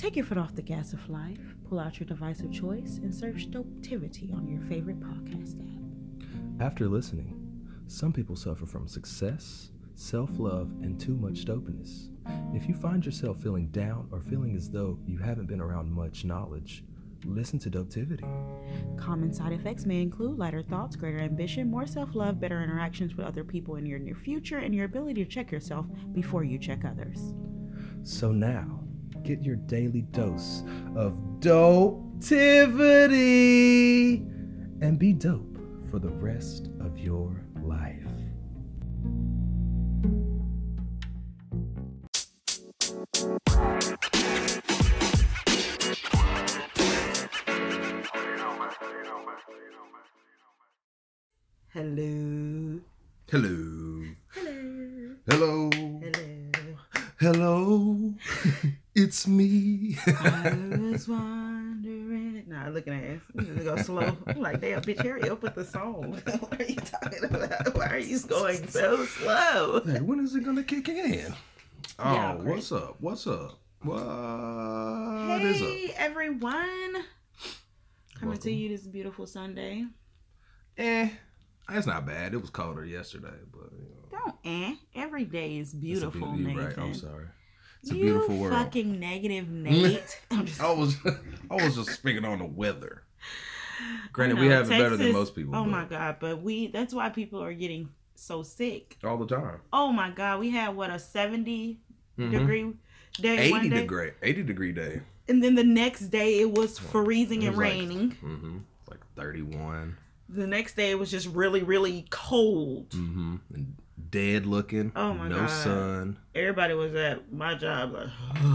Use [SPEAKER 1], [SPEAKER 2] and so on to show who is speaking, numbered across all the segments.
[SPEAKER 1] Take your foot off the gas of life, pull out your device of choice, and search Dopetivity on your favorite podcast app.
[SPEAKER 2] After listening, some people suffer from success, self-love, and too much dopeness. If you find yourself feeling down or feeling as though you haven't been around much knowledge, listen to Dopetivity.
[SPEAKER 1] Common side effects may include lighter thoughts, greater ambition, more self-love, better interactions with other people in your near future, and your ability to check yourself before you check others.
[SPEAKER 2] So now, get your daily dose of Dopetivity and be dope for the rest of your life.
[SPEAKER 1] Hello.
[SPEAKER 2] Hello.
[SPEAKER 1] Hello.
[SPEAKER 2] Hello.
[SPEAKER 1] Hello.
[SPEAKER 2] Hello. It's me.
[SPEAKER 1] I was wondering. Nah, looking at us. This is go slow. I'm like, damn, bitch, hurry up with the song. What are you talking about? Why are you going so slow?
[SPEAKER 2] Hey, when is it gonna kick in? Oh,
[SPEAKER 1] Yeah, great.
[SPEAKER 2] what's up? What's up? What
[SPEAKER 1] Hey,
[SPEAKER 2] is up?
[SPEAKER 1] everyone. Coming
[SPEAKER 2] Welcome.
[SPEAKER 1] to you this beautiful Sunday.
[SPEAKER 2] It's not bad. It was colder yesterday, but you know.
[SPEAKER 1] Don't every day is
[SPEAKER 2] It's a
[SPEAKER 1] beautiful,
[SPEAKER 2] beauty,
[SPEAKER 1] Nathan.
[SPEAKER 2] right? I'm sorry. It's a
[SPEAKER 1] You
[SPEAKER 2] beautiful world.
[SPEAKER 1] fucking negative Nate. I'm just,
[SPEAKER 2] I was just speaking on the weather. Granted,
[SPEAKER 1] I
[SPEAKER 2] we
[SPEAKER 1] know,
[SPEAKER 2] have it better than
[SPEAKER 1] Texas-
[SPEAKER 2] most people.
[SPEAKER 1] Oh
[SPEAKER 2] but
[SPEAKER 1] my God, but that's why people are getting so sick.
[SPEAKER 2] all the time.
[SPEAKER 1] Oh my God, we had what, a 70
[SPEAKER 2] Mhm.
[SPEAKER 1] degree day one day?
[SPEAKER 2] 80 degree day.
[SPEAKER 1] And then the next day it was freezing
[SPEAKER 2] It
[SPEAKER 1] and
[SPEAKER 2] was like-
[SPEAKER 1] raining.
[SPEAKER 2] It's like 31.
[SPEAKER 1] The next day it was just really, really cold.
[SPEAKER 2] And dead looking.
[SPEAKER 1] Oh my
[SPEAKER 2] no
[SPEAKER 1] God.
[SPEAKER 2] sun.
[SPEAKER 1] Everybody was at my job like,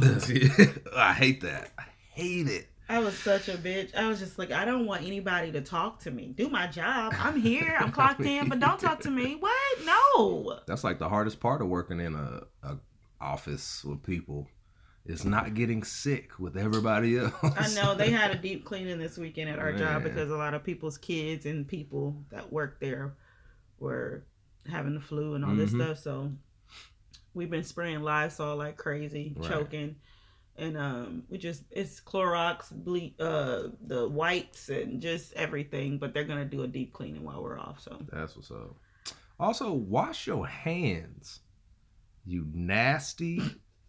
[SPEAKER 2] I hate that. I hate it.
[SPEAKER 1] I was such a bitch. I was just like, I don't want anybody to talk to me. Do my job. I'm here. I'm clocked in, but don't talk to me. What? No.
[SPEAKER 2] That's like the hardest part of working in a office with people. Is not getting sick with everybody else.
[SPEAKER 1] I know they had a deep cleaning this weekend at our job
[SPEAKER 2] Man.
[SPEAKER 1] because a lot of people's kids and people that work there were having the flu and all this
[SPEAKER 2] Mhm.
[SPEAKER 1] stuff. So we've been spraying Lysol like crazy,
[SPEAKER 2] Right.
[SPEAKER 1] choking. And it's Clorox, the wipes and just everything. But they're gonna do a deep cleaning while we're off. So
[SPEAKER 2] That's what's up. Also, wash your hands. You nasty,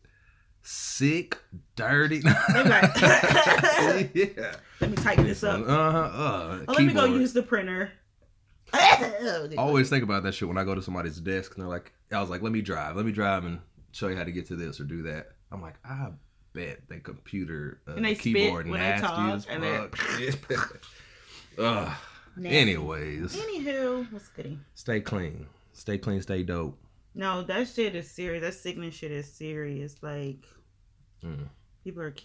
[SPEAKER 2] sick, dirty.
[SPEAKER 1] They like,
[SPEAKER 2] Yeah.
[SPEAKER 1] let me tighten this up.
[SPEAKER 2] Oh,
[SPEAKER 1] Oh, let me go
[SPEAKER 2] keyboard.
[SPEAKER 1] use the printer.
[SPEAKER 2] I always think about that shit when I go to somebody's desk and they're like, I was like, let me drive and show you how to get to this or do that. I'm like, I bet they computer
[SPEAKER 1] And they spit
[SPEAKER 2] keyboard
[SPEAKER 1] when they
[SPEAKER 2] nasty
[SPEAKER 1] talk,
[SPEAKER 2] as
[SPEAKER 1] and they're-
[SPEAKER 2] fuck. Ugh.
[SPEAKER 1] Nasty.
[SPEAKER 2] Anyways,
[SPEAKER 1] Anywho, what's goody?
[SPEAKER 2] stay clean, stay dope.
[SPEAKER 1] No, that shit is serious. That sickness shit is serious. Like,
[SPEAKER 2] Mm.
[SPEAKER 1] people are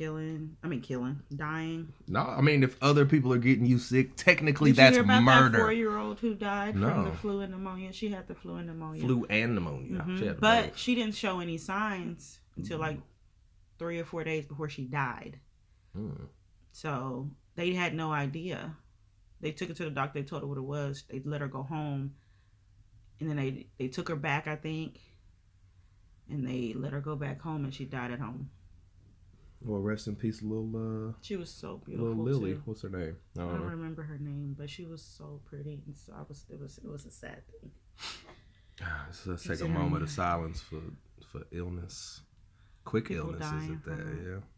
[SPEAKER 1] dying.
[SPEAKER 2] No, I mean, if other people are getting you sick, technically
[SPEAKER 1] Did you
[SPEAKER 2] that's
[SPEAKER 1] hear about
[SPEAKER 2] murder.
[SPEAKER 1] that 4-year-old who died from
[SPEAKER 2] No.
[SPEAKER 1] the flu and pneumonia? She had the flu and pneumonia.
[SPEAKER 2] Flu and pneumonia.
[SPEAKER 1] Mhm.
[SPEAKER 2] She had
[SPEAKER 1] But
[SPEAKER 2] both.
[SPEAKER 1] she didn't show any signs until like 3 or 4 days before she died.
[SPEAKER 2] Mm.
[SPEAKER 1] So they had no idea. They took her to the doctor. They told her what it was. They let her go home. And then they took her back, I think. And they let her go back home and she died at home.
[SPEAKER 2] Well, rest in peace, little
[SPEAKER 1] She was so beautiful
[SPEAKER 2] Lily.
[SPEAKER 1] too.
[SPEAKER 2] What's her name? I
[SPEAKER 1] I
[SPEAKER 2] don't
[SPEAKER 1] don't
[SPEAKER 2] know.
[SPEAKER 1] remember her name, but she was so pretty. And so it was a sad thing.
[SPEAKER 2] Let's take a
[SPEAKER 1] Considering-
[SPEAKER 2] moment of silence for illness, quick
[SPEAKER 1] People
[SPEAKER 2] illnesses
[SPEAKER 1] dying
[SPEAKER 2] at that.
[SPEAKER 1] from it.
[SPEAKER 2] Yeah.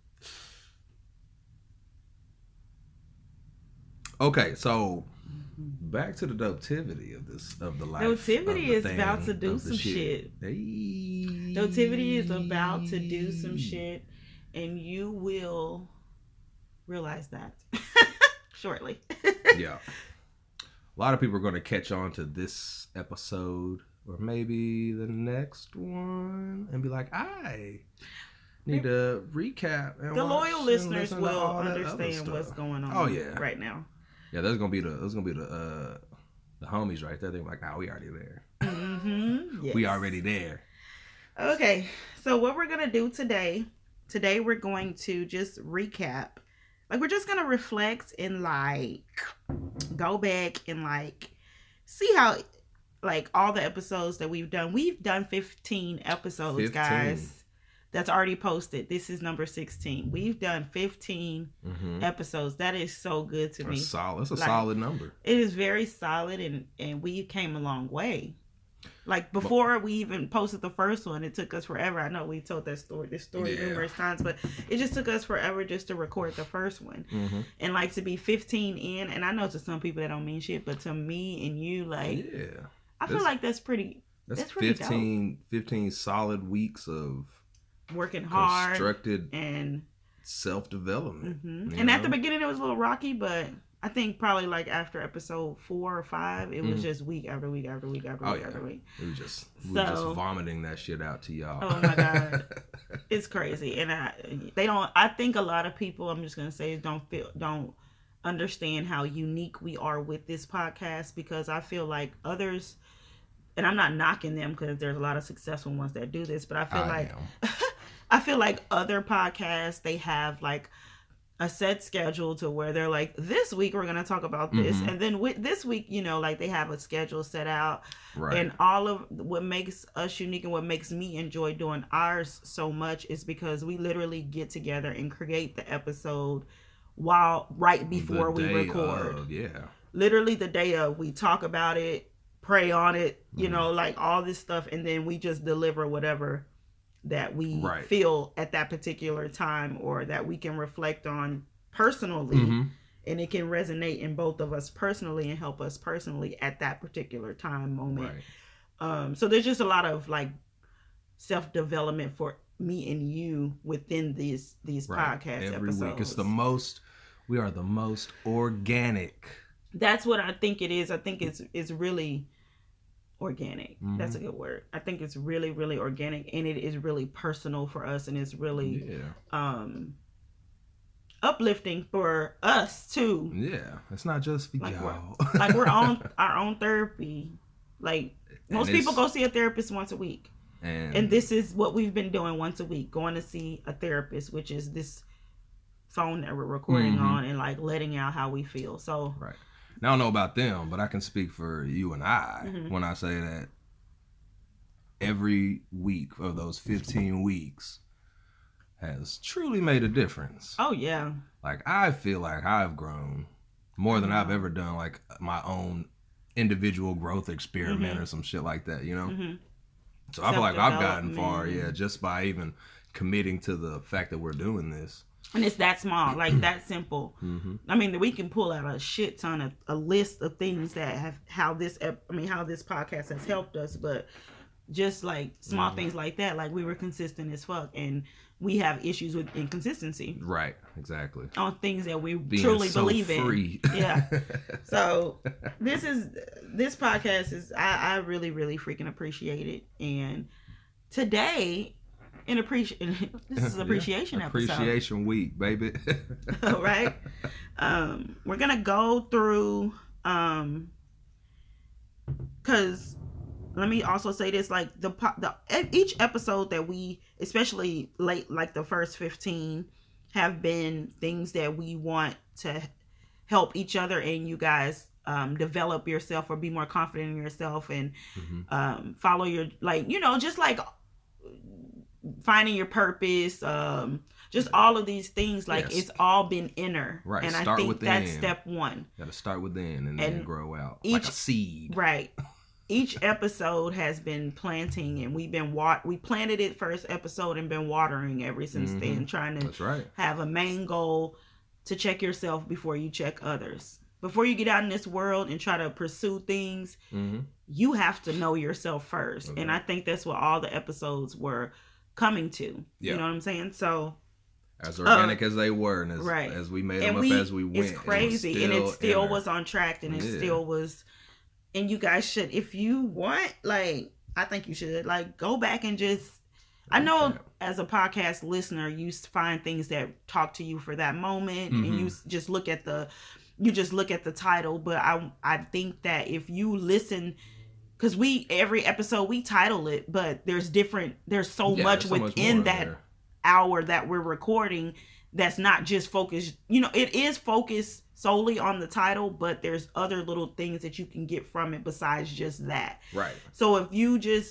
[SPEAKER 2] Okay, so back to the dopetivity of the life.
[SPEAKER 1] Dopetivity
[SPEAKER 2] of the
[SPEAKER 1] is
[SPEAKER 2] thing,
[SPEAKER 1] about to do
[SPEAKER 2] of the
[SPEAKER 1] some shit.
[SPEAKER 2] Hey.
[SPEAKER 1] Dopetivity is about to do some shit, and you will realize that shortly.
[SPEAKER 2] Yeah. A lot of people are going to catch on to this episode or maybe the next one and be like, I need to recap. And
[SPEAKER 1] The
[SPEAKER 2] watch
[SPEAKER 1] loyal
[SPEAKER 2] and
[SPEAKER 1] listeners
[SPEAKER 2] listen to
[SPEAKER 1] will
[SPEAKER 2] all that other
[SPEAKER 1] understand what's
[SPEAKER 2] stuff."
[SPEAKER 1] going on
[SPEAKER 2] Oh, yeah.
[SPEAKER 1] right now.
[SPEAKER 2] Yeah, there's gonna be the homies right there. They're like, nah, we already there.
[SPEAKER 1] Mm-hmm. Yes.
[SPEAKER 2] We already there.
[SPEAKER 1] Okay, so what we're going to do today we're going to just recap. Like, we're just going to reflect and, like, go back and, like, see how, like, all the episodes that we've done. We've done 15 episodes,
[SPEAKER 2] 15.
[SPEAKER 1] guys. that's already posted. This is number 16. We've done 15 episodes. That is so good to me.
[SPEAKER 2] Solid. It's a solid number.
[SPEAKER 1] It is very solid, and we came a long way. Like, before we even posted the first one, it took us forever. I know we told this story numerous times, but it just took us forever just to record the first one. And like, to be 15 in, and I know to some people that don't mean shit, but to me and you, like, I feel like that's pretty pretty
[SPEAKER 2] 15 solid weeks of
[SPEAKER 1] working hard,
[SPEAKER 2] constructed
[SPEAKER 1] and
[SPEAKER 2] self-development.
[SPEAKER 1] And at the beginning it was a little rocky, but I think probably like after episode 4 or 5, it was just week after week after week after week after week.
[SPEAKER 2] We were just vomiting that shit out to y'all.
[SPEAKER 1] Oh my god, it's crazy. And I think a lot of people, I'm just gonna say, don't understand how unique we are with this podcast, because I feel like others, and I'm not knocking them because there's a lot of successful ones that do this, but I feel like other podcasts, they have like a set schedule to where they're like, this week we're going to talk about this. And then with this week, you know, like they have a schedule set out. Right. And all of what makes us unique and what makes me enjoy doing ours so much is because we literally get together and create the episode right before we record. Literally the day of, we talk about it, pray on it, you know, like all this stuff. And then we just deliver whatever that we feel at that particular time, or that we can reflect on personally, and it can resonate in both of us personally and help us personally at that particular time moment. So there's just a lot of like self-development for me and you within these podcast
[SPEAKER 2] every
[SPEAKER 1] episodes.
[SPEAKER 2] Week we are the most organic.
[SPEAKER 1] That's what I think it is. I think it's really organic. That's a good word. I think it's really, really organic, and it is really personal for us, and it's really uplifting for us too.
[SPEAKER 2] It's not just for y'all.
[SPEAKER 1] We're on our own therapy. Like, most people go see a therapist once a week, and this is what we've been doing once a week, going to see a therapist, which is this phone that we're recording on, and like letting out how we feel. So
[SPEAKER 2] now, I don't know about them, but I can speak for you and I when I say that every week of those 15 weeks has truly made a difference.
[SPEAKER 1] Oh, yeah.
[SPEAKER 2] Like, I feel like I've grown more than I've ever done, like, my own individual growth experiment or some shit like that, you know? So I feel like I've gotten far, just by even committing to the fact that we're doing this.
[SPEAKER 1] And it's that small, like that simple. I mean, we can pull out a shit ton of a list of things that have how this podcast has helped us, but just like small things like that, like we were consistent as fuck, and we have issues with inconsistency.
[SPEAKER 2] Right, exactly.
[SPEAKER 1] On things that we truly believe in. Yeah. So this podcast is I really, really freaking appreciate it. And today, this is appreciation episode.
[SPEAKER 2] Appreciation week, baby.
[SPEAKER 1] Right. We're gonna go through because let me also say this, like each episode that we, especially late, like the first 15, have been things that we want to help each other and you guys develop yourself or be more confident in yourself, and follow your, like, you know, just like finding your purpose, just all of these things, like it's all been inner,
[SPEAKER 2] right?
[SPEAKER 1] And
[SPEAKER 2] start
[SPEAKER 1] I think
[SPEAKER 2] within.
[SPEAKER 1] That's step one.
[SPEAKER 2] You gotta start within and then grow out like a seed,
[SPEAKER 1] right? Each episode has been planting, and we planted it first episode and been watering ever since then, trying to have a main goal to check yourself before you check others. Before you get out in this world and try to pursue things, you have to know yourself first. And I think that's what all the episodes were coming to. You know what I'm saying? So
[SPEAKER 2] as organic as they were, and as we made them up as we went,
[SPEAKER 1] it's crazy, and it still was on track, and it still was. And you guys should, if you want, like, I think you should, like, go back and just, I know as a podcast listener, you find things that talk to you for that moment, and you just look at the title. But I think that if you listen, because every episode we title it, but there's so much within that hour that we're recording that's not just focused, you know, it is focused solely on the title, but there's other little things that you can get from it besides just that.
[SPEAKER 2] Right.
[SPEAKER 1] So if you just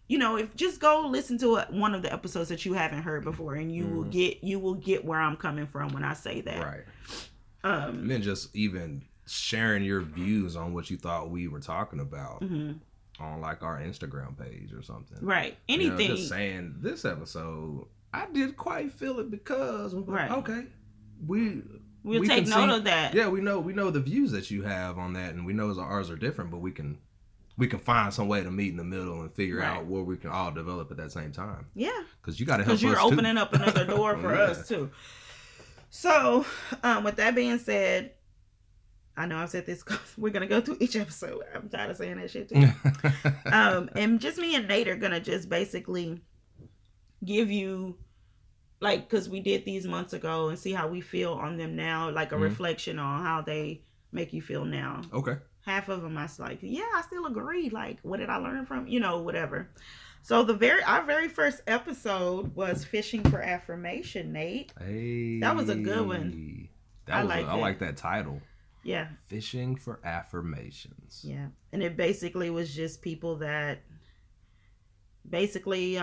[SPEAKER 1] you know, if just go listen to one of the episodes that you haven't heard before, and you will get where I'm coming from when I say that.
[SPEAKER 2] Right. And then just even sharing your views on what you thought we were talking about on like our Instagram page or something.
[SPEAKER 1] Right. Anything.
[SPEAKER 2] Just saying this episode, I did quite feel it because
[SPEAKER 1] right.
[SPEAKER 2] Okay,
[SPEAKER 1] we'll take note of that.
[SPEAKER 2] Yeah, we know the views that you have on that, and we know ours are different, but we can find some way to meet in the middle and figure out where we can all develop at that same time.
[SPEAKER 1] Yeah,
[SPEAKER 2] because you got to help us
[SPEAKER 1] because you're opening up another door for us too. So, with that being said, I know I've said this because we're gonna go through each episode. I'm tired of saying that shit too. And just me and Nate are gonna just basically give you, like, because we did these months ago, and see how we feel on them now, like a reflection on how they make you feel now.
[SPEAKER 2] Okay.
[SPEAKER 1] Half of them I was like, yeah, I still agree. Like, what did I learn from, you know, whatever. So our very first episode was Fishing for Affirmation, Nate.
[SPEAKER 2] Hey,
[SPEAKER 1] that was a good one.
[SPEAKER 2] I like that title.
[SPEAKER 1] Yeah.
[SPEAKER 2] Fishing for Affirmations.
[SPEAKER 1] Yeah. And it basically was just people that basically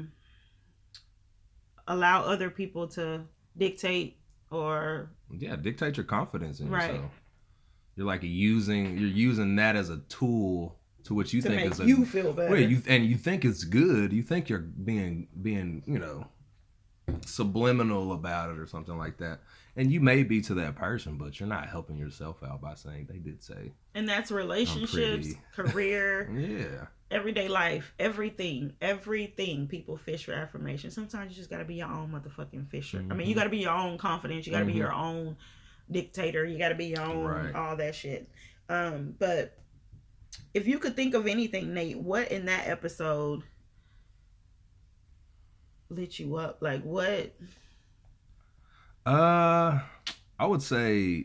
[SPEAKER 1] allow other people to dictate or
[SPEAKER 2] dictate your confidence in
[SPEAKER 1] right.
[SPEAKER 2] yourself. You're like using that as a tool to what you think is
[SPEAKER 1] you feel better.
[SPEAKER 2] You think it's good. You think you're being you know, subliminal about it or something like that. And you may be to that person, but you're not helping yourself out by saying they did say.
[SPEAKER 1] And that's relationships, career, everyday life, everything. People fish for affirmation. Sometimes you just got to be your own motherfucking fisher. I mean, you got to be your own confidence. You got to be your own dictator. You got to be your own all that shit. But if you could think of anything, Nate, what in that episode lit you up? Like what?
[SPEAKER 2] I would say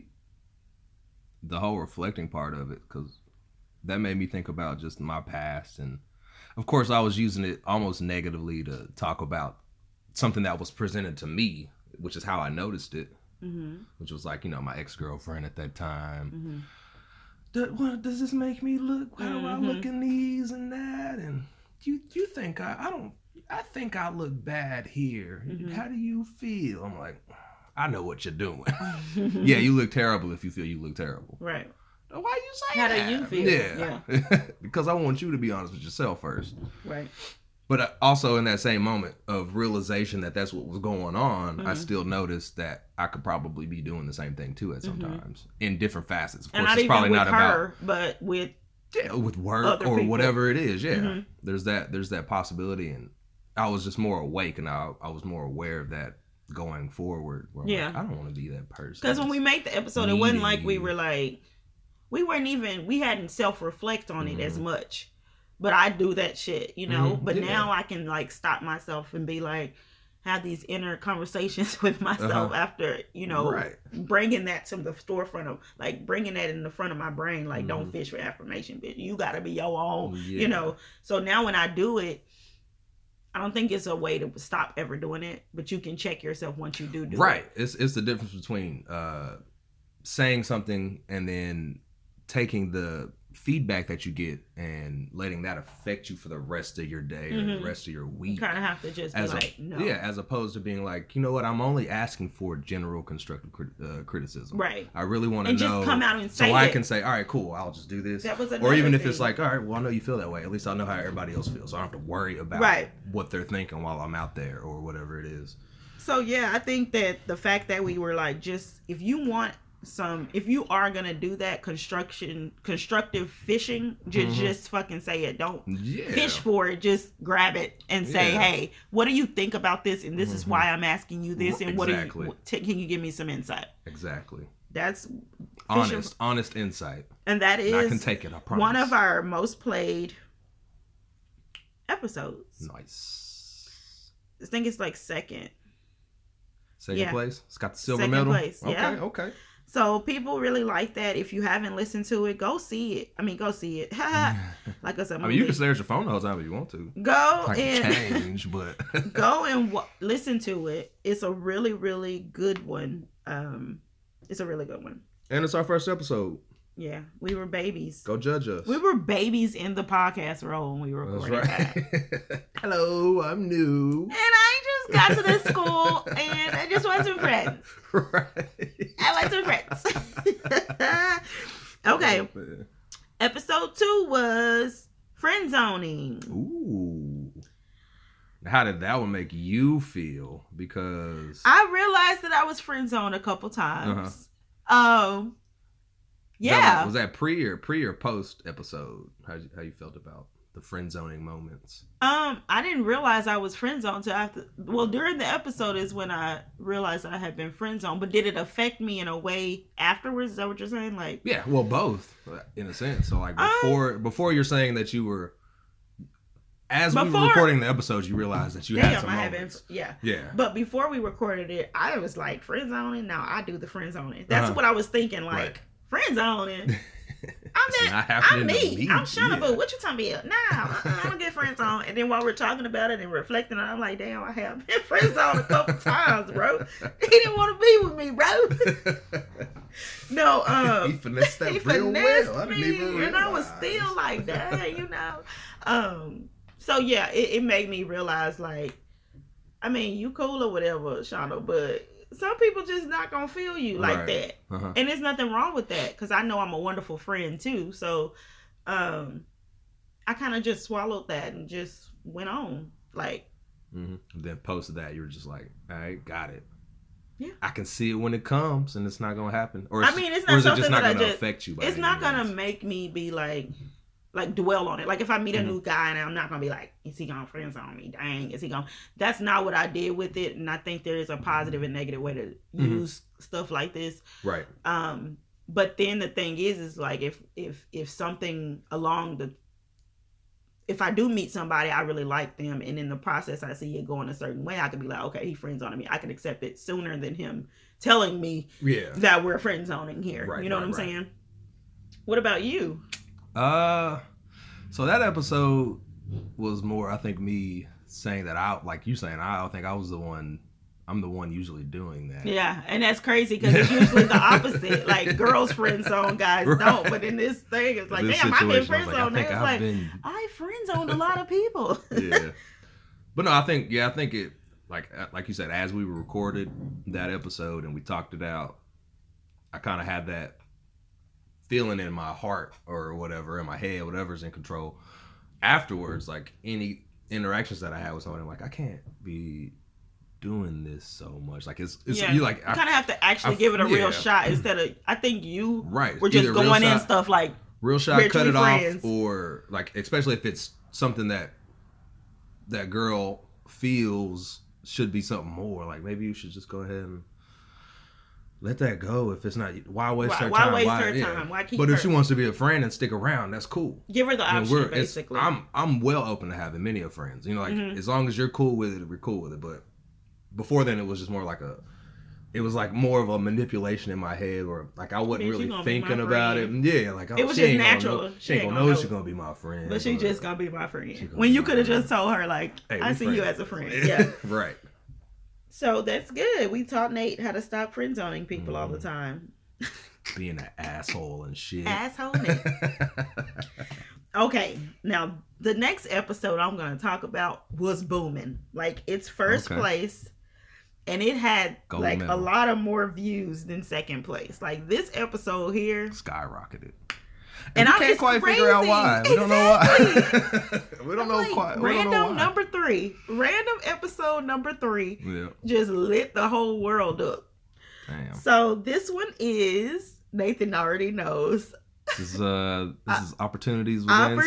[SPEAKER 2] the whole reflecting part of it, because that made me think about just my past, and of course I was using it almost negatively to talk about something that was presented to me, which is how I noticed it, which was like, you know, my ex-girlfriend at that time. What does this make me look? How do I look in these and that? And you think I think I look bad here. How do you feel? I'm like, I know what you're doing. Yeah, you look terrible if you feel you look terrible.
[SPEAKER 1] Right.
[SPEAKER 2] Why you say
[SPEAKER 1] that?
[SPEAKER 2] How
[SPEAKER 1] do you feel?
[SPEAKER 2] Yeah. Because I want you to be honest with yourself first.
[SPEAKER 1] Right.
[SPEAKER 2] But also in that same moment of realization that that's what was going on, I still noticed that I could probably be doing the same thing too at sometimes in different facets. Of course, it's probably not
[SPEAKER 1] her, but with
[SPEAKER 2] work or people. Whatever it is. Yeah. There's that possibility, and I was just more awake, and I was more aware of that going forward. Where like, I don't want to be that person.
[SPEAKER 1] Because when we made the episode, it wasn't like we were like, we hadn't self-reflect on it as much. But I do that shit, you know. But now I can like stop myself and be like, have these inner conversations with myself after, you know, bringing that to the forefront of, like, bringing that in the front of my brain. Like, don't fish for affirmation, bitch. You got to be your own, you know. So now when I do it, I don't think it's a way to stop ever doing it, but you can check yourself once you do it.
[SPEAKER 2] Right. It's the difference between saying something and then taking the feedback that you get and letting that affect you for the rest of your day or the rest of your week.
[SPEAKER 1] You kind of have to just be like, no.
[SPEAKER 2] Yeah, as opposed to being like, you know what, I'm only asking for general constructive criticism.
[SPEAKER 1] Right.
[SPEAKER 2] I really want to know.
[SPEAKER 1] And just come out and say
[SPEAKER 2] so I can say, all right, cool, I'll just do this.
[SPEAKER 1] That was
[SPEAKER 2] or even if
[SPEAKER 1] thing.
[SPEAKER 2] it's like, all right, well, I know you feel that way. At least I'll know how everybody else feels. So I don't have to worry about what they're thinking while I'm out there or whatever it is.
[SPEAKER 1] So, yeah, I think that the fact that we were like, just, if you are gonna do that constructive fishing, just fucking say it. Don't fish for it. Just grab it and say, hey, what do you think about this? And this is why I'm asking you this. And what can you give me some insight?
[SPEAKER 2] Exactly.
[SPEAKER 1] That's
[SPEAKER 2] honest insight.
[SPEAKER 1] And that is,
[SPEAKER 2] and I can take it, I promise.
[SPEAKER 1] One of our most played episodes.
[SPEAKER 2] Nice.
[SPEAKER 1] I think it's like second
[SPEAKER 2] place. It's got the silver medal.
[SPEAKER 1] Place. Yeah.
[SPEAKER 2] Okay.
[SPEAKER 1] So people really like that. If you haven't listened to it, go see it. Like I said,
[SPEAKER 2] you can stare at your phone the whole time if you want to.
[SPEAKER 1] Go go and listen to it. It's a really, really good one. It's a really good one.
[SPEAKER 2] And it's our first episode.
[SPEAKER 1] Yeah, we were babies.
[SPEAKER 2] Go judge us.
[SPEAKER 1] We were babies in the podcast role when we were recording that.
[SPEAKER 2] Hello, I'm new.
[SPEAKER 1] And I just got to this school and I just want some friends.
[SPEAKER 2] Right.
[SPEAKER 1] I want some friends. Okay.
[SPEAKER 2] Oh,
[SPEAKER 1] Episode 2 was friend zoning.
[SPEAKER 2] ooh. How did that one make you feel? Because
[SPEAKER 1] I realized that I was friend zoned a couple times. Yeah.
[SPEAKER 2] Was that pre or post episode? How you felt about the friend zoning moments?
[SPEAKER 1] I didn't realize I was friend zoned until after. Well, during the episode is when I realized I had been friend zoned. But did it affect me in a way afterwards? Is that what you're saying? Like,
[SPEAKER 2] Yeah, well, both in a sense. So like before you're saying that you were, as we were recording the episode, you realized that you had some moments.
[SPEAKER 1] Yeah.
[SPEAKER 2] But
[SPEAKER 1] before we recorded it, I was like friend zoning. Now I do the friend zoning. That's what I was thinking. Like.
[SPEAKER 2] Right.
[SPEAKER 1] Friend zoning. I'm me. I'm Shauna Boo. What you talking about? Nah, I don't get friend zoned. And then while we're talking about it and reflecting, I'm like, damn, I have been friend zoned a couple times, bro. He didn't want to be with me, bro. No,
[SPEAKER 2] he finessed that real well. I didn't even realize.
[SPEAKER 1] And I was still like, dang, you know. So yeah, it made me realize, like, I mean, you cool or whatever, Shauna, but some people just not gonna feel you like that. And there's nothing wrong with that, because I know I'm a wonderful friend too. So I kind of just swallowed that and just went on. Like,
[SPEAKER 2] Then post that, you were just like, all right, got it.
[SPEAKER 1] Yeah,
[SPEAKER 2] I can see it when it comes, and it's not gonna happen. Or
[SPEAKER 1] I mean, it's not something
[SPEAKER 2] not
[SPEAKER 1] that
[SPEAKER 2] gonna affect you.
[SPEAKER 1] It's not gonna make me be like dwell on it. Like if I meet a new guy and I'm not gonna be like, is he gonna friend zone me? Dang, is he gonna? That's not what I did with it. And I think there is a positive and negative way to use stuff like this.
[SPEAKER 2] Right.
[SPEAKER 1] But then the thing is like if something if I do meet somebody, I really like them, and in the process I see it going a certain way, I could be like, okay, he friend zoning me. I can accept it sooner than him telling me that we're friend zoning here.
[SPEAKER 2] Right,
[SPEAKER 1] you know what I'm saying? What about you?
[SPEAKER 2] So that episode was more, I think, me saying that I think I was I'm the one usually doing that.
[SPEAKER 1] Yeah, and that's crazy because it's usually the opposite. Like girls friend zone, guys don't. But in this thing, it's like, damn, I've been friend zoned. I friend zoned a lot of people.
[SPEAKER 2] Yeah, but no, I think it like you said, as we recorded that episode and we talked it out, I kind of had that feeling in my heart or whatever, in my head, whatever's in control. Afterwards, like any interactions that I had with someone, I'm like, I can't be doing this so much. Like it's you like
[SPEAKER 1] you kind of have to actually give it a real shot instead of, I think you were just
[SPEAKER 2] either
[SPEAKER 1] going in stuff like
[SPEAKER 2] real shot, cut it off, or like, especially if it's something that girl feels should be something more. Like maybe you should just go ahead and let that go. If it's not, why waste her time?
[SPEAKER 1] Why waste her time? Why keep her?
[SPEAKER 2] But if she wants to be a friend and stick around, that's cool.
[SPEAKER 1] Give her the option, basically.
[SPEAKER 2] I'm well open to having many of friends. You know, like as long as you're cool with it, we're cool with it. But before then, it was just more like it was like more of a manipulation in my head, or like I wasn't really thinking about it. Yeah, like
[SPEAKER 1] it was just natural.
[SPEAKER 2] She ain't gonna know she's gonna be my friend,
[SPEAKER 1] but she just gonna be my friend. When you could have just told her like, hey, I see you as a friend. Yeah,
[SPEAKER 2] right.
[SPEAKER 1] So that's good. We taught Nate how to stop friend zoning people all the time.
[SPEAKER 2] Being an asshole and shit.
[SPEAKER 1] Asshole Nate. Okay, now the next episode I'm going to talk about was booming. Like it's first place, and it had Gold medal. A lot of more views than second place. Like this episode here
[SPEAKER 2] skyrocketed.
[SPEAKER 1] And
[SPEAKER 2] I can't quite figure out why. We don't know why. We don't know quite.
[SPEAKER 1] Random number 3. Random episode number 3 just lit the whole world up.
[SPEAKER 2] Damn.
[SPEAKER 1] So this one is, Nathan already knows.
[SPEAKER 2] This is opportunities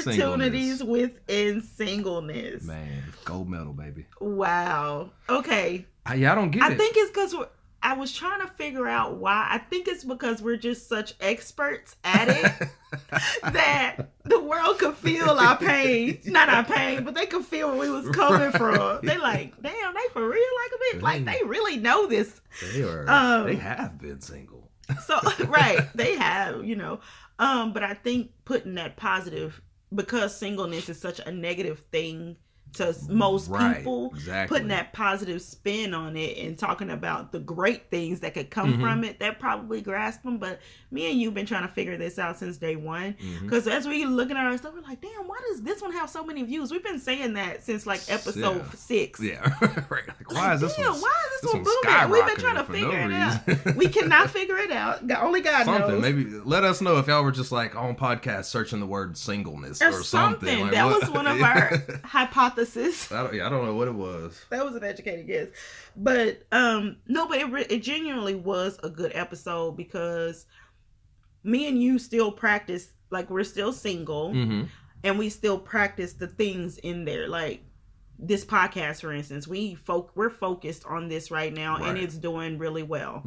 [SPEAKER 1] within singleness.
[SPEAKER 2] Man, gold medal, baby.
[SPEAKER 1] Wow. Okay.
[SPEAKER 2] I don't get it.
[SPEAKER 1] I think it's because I was trying to figure out why. I think it's because we're just such experts at it that the world could feel our pain. Not our pain, but they could feel where we was coming from. They like, damn, they for real like a bit. Like they really know this.
[SPEAKER 2] They are. They have been single.
[SPEAKER 1] So right, they have, you know. But I think putting that positive, because singleness is such a negative thing to most
[SPEAKER 2] Right,
[SPEAKER 1] people,
[SPEAKER 2] exactly.
[SPEAKER 1] putting that positive spin on it and talking about the great things that could come from it, that probably grasp them. But me and you've been trying to figure this out since day one, because as we looking at our stuff, we're like, damn, why does this one have so many views? We've been saying that since like episode 6.
[SPEAKER 2] Yeah, right. Like, why is this one?
[SPEAKER 1] Why is this one booming?
[SPEAKER 2] Skyrocketing?
[SPEAKER 1] We've been trying to figure it out. We cannot figure it out. Only God knows.
[SPEAKER 2] Maybe let us know if y'all were just like on podcast searching the word singleness or something. Like,
[SPEAKER 1] that was one of our hypotheses.
[SPEAKER 2] I don't know what it was.
[SPEAKER 1] That was an educated guess. But no, but it genuinely was a good episode, because me and you still practice, like, we're still single, and we still practice the things in there. Like this podcast, for instance, we're focused on this right now, and it's doing really well.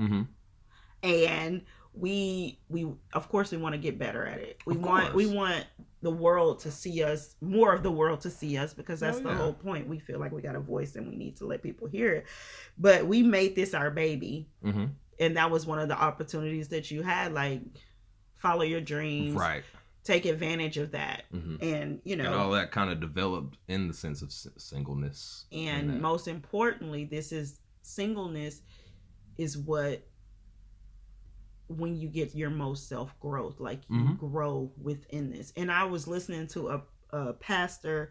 [SPEAKER 1] And we of course we want to get better at it. We want the world to see us, more of the world to see us, because that's the whole point. We feel like we got a voice and we need to let people hear it. But we made this our baby, and that was one of the opportunities that you had, like, follow your dreams,
[SPEAKER 2] right?
[SPEAKER 1] Take advantage of that, and you know,
[SPEAKER 2] and all that kind of developed in the sense of singleness.
[SPEAKER 1] And most importantly, singleness is what, when you get your most self growth, like you grow within this. And I was listening to a pastor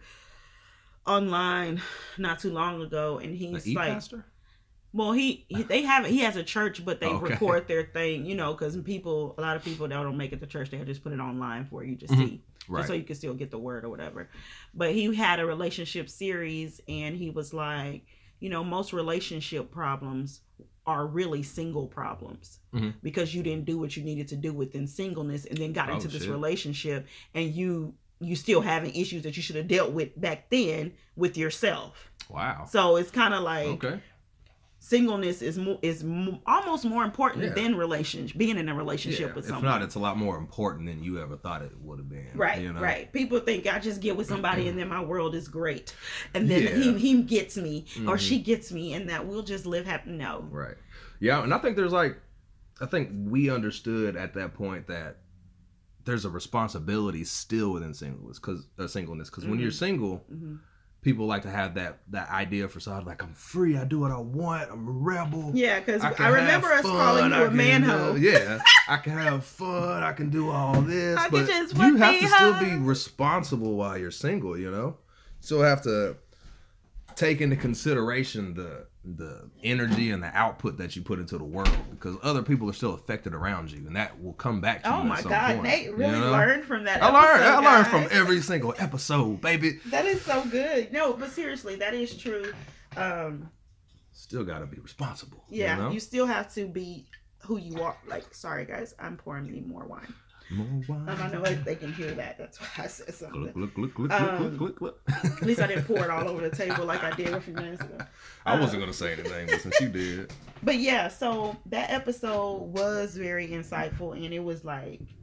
[SPEAKER 1] online not too long ago, and he's like, pastor? Well, he has a church, but they record their thing, you know, because a lot of people that don't make it to church, they'll just put it online for you to see, just so you can still get the word or whatever. But he had a relationship series, and he was like, you know, most relationship problems are really single problems, because you didn't do what you needed to do within singleness, and then got into this relationship, and you still having issues that you should have dealt with back then with yourself.
[SPEAKER 2] Wow.
[SPEAKER 1] So it's kind of like, singleness is almost more important than being in a relationship with someone.
[SPEAKER 2] If not, it's a lot more important than you ever thought it would have been.
[SPEAKER 1] Right,
[SPEAKER 2] you know?
[SPEAKER 1] Right. People think I just get with somebody and then my world is great, and then he gets me or she gets me, and that we'll just live happy. No.
[SPEAKER 2] Right. Yeah, and I think I think we understood at that point that there's a responsibility still within singleness, because when you're single. People like to have that idea for side, like, I'm free, I do what I want, I'm a rebel.
[SPEAKER 1] Yeah, because I remember us calling you a man-ho.
[SPEAKER 2] I can have fun, I can do all this, but
[SPEAKER 1] you
[SPEAKER 2] have to still be responsible while you're single, you know? Still have to take into consideration the energy and the output that you put into the world, because other people are still affected around you, and that will come back to you at some point. Oh my God, Nate really
[SPEAKER 1] learned from that
[SPEAKER 2] episode. I learned from every single episode, baby.
[SPEAKER 1] That is so good. No, but seriously, that is true.
[SPEAKER 2] Still gotta be responsible.
[SPEAKER 1] Yeah,
[SPEAKER 2] you know?
[SPEAKER 1] You still have to be who you are. Like, sorry guys, I'm pouring me more wine.
[SPEAKER 2] More wine.
[SPEAKER 1] I know they can hear that. That's why I said something.
[SPEAKER 2] Look.
[SPEAKER 1] At least I didn't pour it all over the table like I did a few minutes ago.
[SPEAKER 2] I wasn't going to say anything, but since you did.
[SPEAKER 1] But yeah, so that episode was very insightful, and it was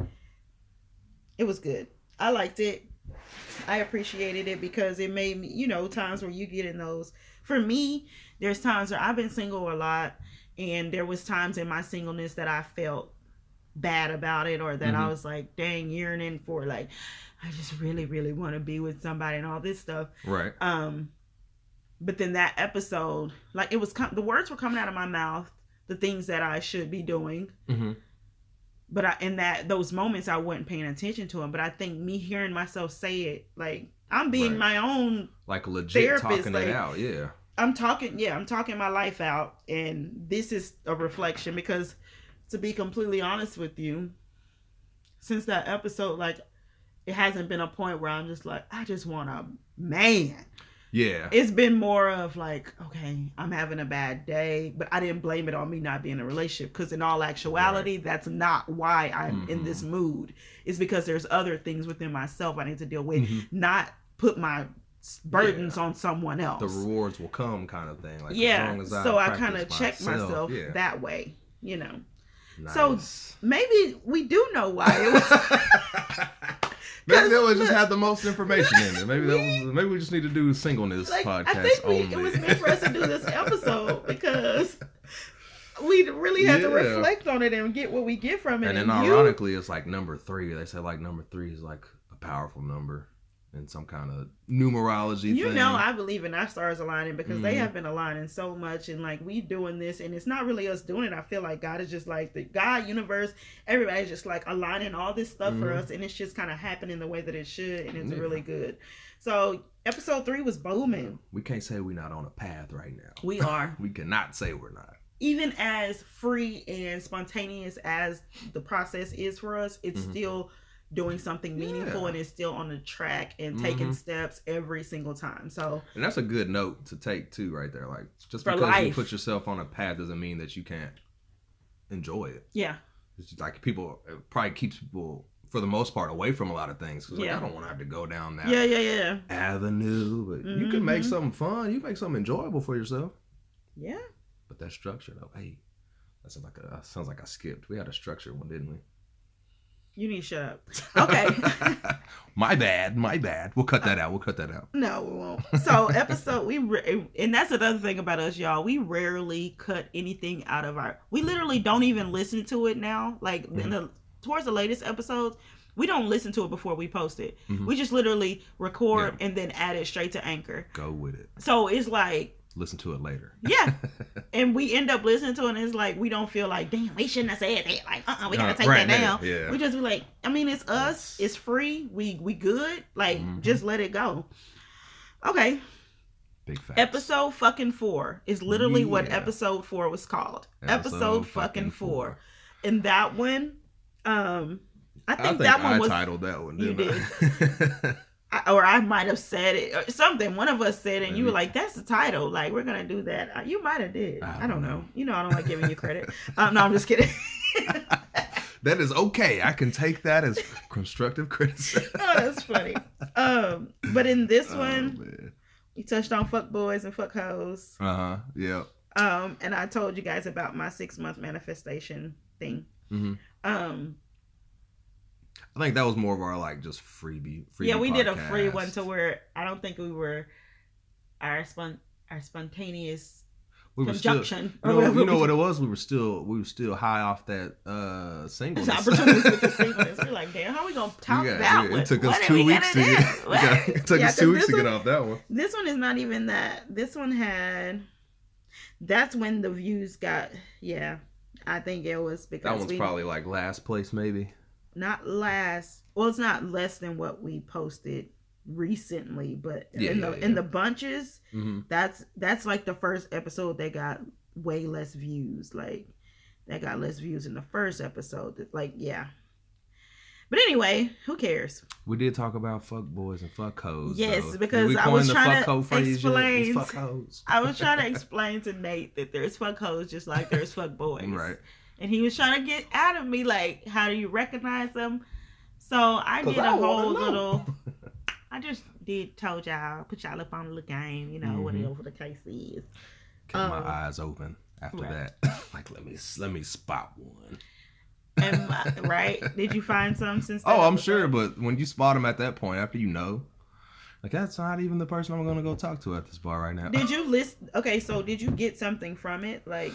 [SPEAKER 1] good. I liked it. I appreciated it, because it made me, you know, times where you get in those. For me, there's times where I've been single a lot, and there was times in my singleness that I felt bad about it, or that I was like, dang, yearning for, like, I just really, really want to be with somebody and all this stuff.
[SPEAKER 2] Right.
[SPEAKER 1] But then that episode, like, it was the words were coming out of my mouth, the things that I should be doing. But in those moments, I wasn't paying attention to them. But I think me hearing myself say it, like, I'm being my own,
[SPEAKER 2] like, legit
[SPEAKER 1] therapist,
[SPEAKER 2] talking it out. Yeah.
[SPEAKER 1] I'm talking my life out, and this is a reflection, because, to be completely honest with you, since that episode, like, it hasn't been a point where I'm just like, I just want a man.
[SPEAKER 2] Yeah.
[SPEAKER 1] It's been more of like, okay, I'm having a bad day, but I didn't blame it on me not being in a relationship, because in all actuality, that's not why I'm in this mood. It's because there's other things within myself I need to deal with, not put my burdens on someone else.
[SPEAKER 2] The rewards will come, kind of thing. Like,
[SPEAKER 1] yeah.
[SPEAKER 2] as long as
[SPEAKER 1] so I kind of check myself that way, you know.
[SPEAKER 2] Nice.
[SPEAKER 1] So maybe we do know why it was.
[SPEAKER 2] Maybe that would just have the most information in it. Maybe we just need to do singleness podcast
[SPEAKER 1] I think
[SPEAKER 2] only.
[SPEAKER 1] It was meant for us to do this episode, because we really had to reflect on it and get what we get from it.
[SPEAKER 2] And then ironically, it's like number 3. They say, like, number 3 is like a powerful number. in some kind of numerology
[SPEAKER 1] You
[SPEAKER 2] thing.
[SPEAKER 1] know, I believe in our stars aligning because they
[SPEAKER 2] Mhm.
[SPEAKER 1] have been aligning so much, and like we doing this, and it's not really us doing it. I feel like God is just like the God, universe, everybody's just like aligning all this stuff for
[SPEAKER 2] Mhm.
[SPEAKER 1] us, and it's just kind of happening the way that it should, and it's
[SPEAKER 2] Yeah.
[SPEAKER 1] really good. So episode 3 was booming.
[SPEAKER 2] We can't say we're not on a path right now.
[SPEAKER 1] We are.
[SPEAKER 2] We cannot say we're not.
[SPEAKER 1] Even as free and spontaneous as the process is for us, it's
[SPEAKER 2] Mhm.
[SPEAKER 1] still doing something meaningful,
[SPEAKER 2] Yeah.
[SPEAKER 1] and it's still on the track and taking steps every single time. So,
[SPEAKER 2] And that's a good note to take too, right there. Like, just
[SPEAKER 1] For
[SPEAKER 2] because you
[SPEAKER 1] life.
[SPEAKER 2] put yourself on a path doesn't mean that you can't enjoy it.
[SPEAKER 1] yeah.
[SPEAKER 2] It's just like people, it probably keeps people for the most part away from a lot of things because
[SPEAKER 1] Yeah.
[SPEAKER 2] like, I don't want to have to go down that
[SPEAKER 1] Yeah.
[SPEAKER 2] avenue. But you can make
[SPEAKER 1] Mhm.
[SPEAKER 2] something fun. You can make something enjoyable for yourself.
[SPEAKER 1] Yeah.
[SPEAKER 2] But that structure though, hey, that sounds like I skipped. We had a structure one, didn't we?
[SPEAKER 1] You need to shut up. Okay.
[SPEAKER 2] My bad. We'll cut that out.
[SPEAKER 1] No, we won't. So and that's another thing about us, y'all. We rarely cut anything out of we literally don't even listen to it now. Like towards the latest episodes, we don't listen to it before we post it.
[SPEAKER 2] Mhm.
[SPEAKER 1] We just literally record and then add it straight to Anchor.
[SPEAKER 2] Go with it.
[SPEAKER 1] So it's like,
[SPEAKER 2] Listen to it later.
[SPEAKER 1] yeah. And we end up listening to it, and it's like we don't feel like, damn, we shouldn't have said that. Like, we gotta take that down.
[SPEAKER 2] Yeah.
[SPEAKER 1] We just be like, I mean, it's us. It's free. We good. Like, just let it go. Okay.
[SPEAKER 2] Big facts.
[SPEAKER 1] Episode fucking 4 is literally what
[SPEAKER 2] Yeah.
[SPEAKER 1] episode 4 was called. Episode fucking 4. And that one, I think that one was
[SPEAKER 2] titled that one.
[SPEAKER 1] You
[SPEAKER 2] Didn't I?
[SPEAKER 1] or I might have said it or something. One of us said it, and you were like, "That's the title. Like, we're gonna do that." You might have did. I don't know. You know, I don't like giving you credit. No, I'm just kidding.
[SPEAKER 2] That is okay. I can take that as constructive criticism.
[SPEAKER 1] Oh, that's funny. But in this
[SPEAKER 2] Oh,
[SPEAKER 1] one,
[SPEAKER 2] man.
[SPEAKER 1] we touched on fuck boys and fuck hoes.
[SPEAKER 2] Yeah.
[SPEAKER 1] And I told you guys about my 6-month manifestation thing.
[SPEAKER 2] Mm-hmm. I think that was more of our like just freebie.
[SPEAKER 1] Yeah, we did a
[SPEAKER 2] podcast.
[SPEAKER 1] free one to where I don't think we were our spontaneous
[SPEAKER 2] We were
[SPEAKER 1] conjunction.
[SPEAKER 2] still, you know what it was? We were still high off that singleness.
[SPEAKER 1] Opportunities with the singleness. We're like, damn, how we gonna top that one?
[SPEAKER 2] It took us
[SPEAKER 1] What
[SPEAKER 2] 2 weeks to get. It took us 2 weeks to get off that one.
[SPEAKER 1] This one is not even that. This one had. That's when the views got. Yeah, I think it was because
[SPEAKER 2] That one's probably like last place, maybe.
[SPEAKER 1] Not last. Well, it's not less than what we posted recently, but in the bunches, that's like the first episode that got way less views. Like that got less views in the first episode. Like, yeah. But anyway, who cares?
[SPEAKER 2] We did talk about fuck boys and fuck hoes.
[SPEAKER 1] Yes,
[SPEAKER 2] though.
[SPEAKER 1] because
[SPEAKER 2] Did we
[SPEAKER 1] I was
[SPEAKER 2] coin the
[SPEAKER 1] trying
[SPEAKER 2] fuck
[SPEAKER 1] to
[SPEAKER 2] hoe phrase
[SPEAKER 1] explain.
[SPEAKER 2] yet? It's fuck hoes.
[SPEAKER 1] I was trying to explain to Nate that there's fuck hoes just like there's fuck boys.
[SPEAKER 2] Right.
[SPEAKER 1] And he was trying to get out of me, like, how do you recognize them? So I did a whole little. I just told y'all, put y'all up on the little game, you know, whatever the case is.
[SPEAKER 2] Kept my eyes open after that. Like, let me spot one.
[SPEAKER 1] And right? Did you find some since then?
[SPEAKER 2] Oh, I'm sure, but when you spot them at that point, after you know, like, that's not even the person I'm gonna go talk to at this bar right now.
[SPEAKER 1] Did you list? Okay, so did you get something from it? Like,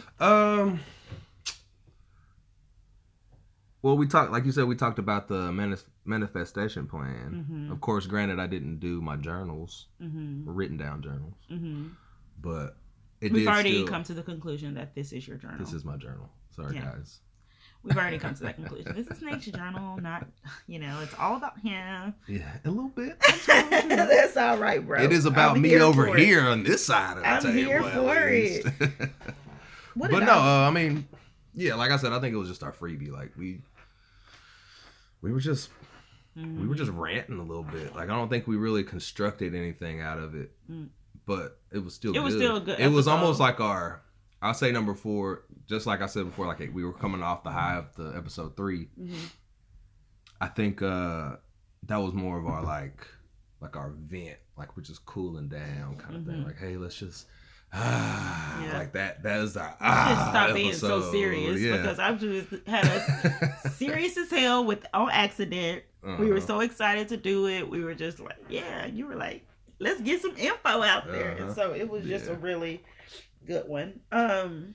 [SPEAKER 2] well, we talked, like you said, we talked about the manifestation plan. Of course, granted, I didn't do my journals, written down journals, but
[SPEAKER 1] we've already come to the conclusion that this is your journal.
[SPEAKER 2] This is my journal. Sorry, guys.
[SPEAKER 1] We've already come to that conclusion. This is Nate's journal, not, it's all about him.
[SPEAKER 2] Yeah, a little bit.
[SPEAKER 1] That's all right, bro.
[SPEAKER 2] It is about me over here on this side of the table.
[SPEAKER 1] I'm here for it.
[SPEAKER 2] But no, I mean, yeah, like I said, I think it was just our freebie. Like we were just ranting a little bit. Like I don't think we really constructed anything out of it, but it was still. It was still a good. It was almost like I'll say number 4. Just like I said before, like we were coming off the high of the episode 3. I think that was more of our like our vent, like we're just cooling down kind of thing. Like, hey, let's just like that. That is our
[SPEAKER 1] just stop being
[SPEAKER 2] episode.
[SPEAKER 1] so serious because I've just had us serious as hell on accident. We were so excited to do it. We were just like, yeah. You were like, let's get some info out there, and so it was just a really good one.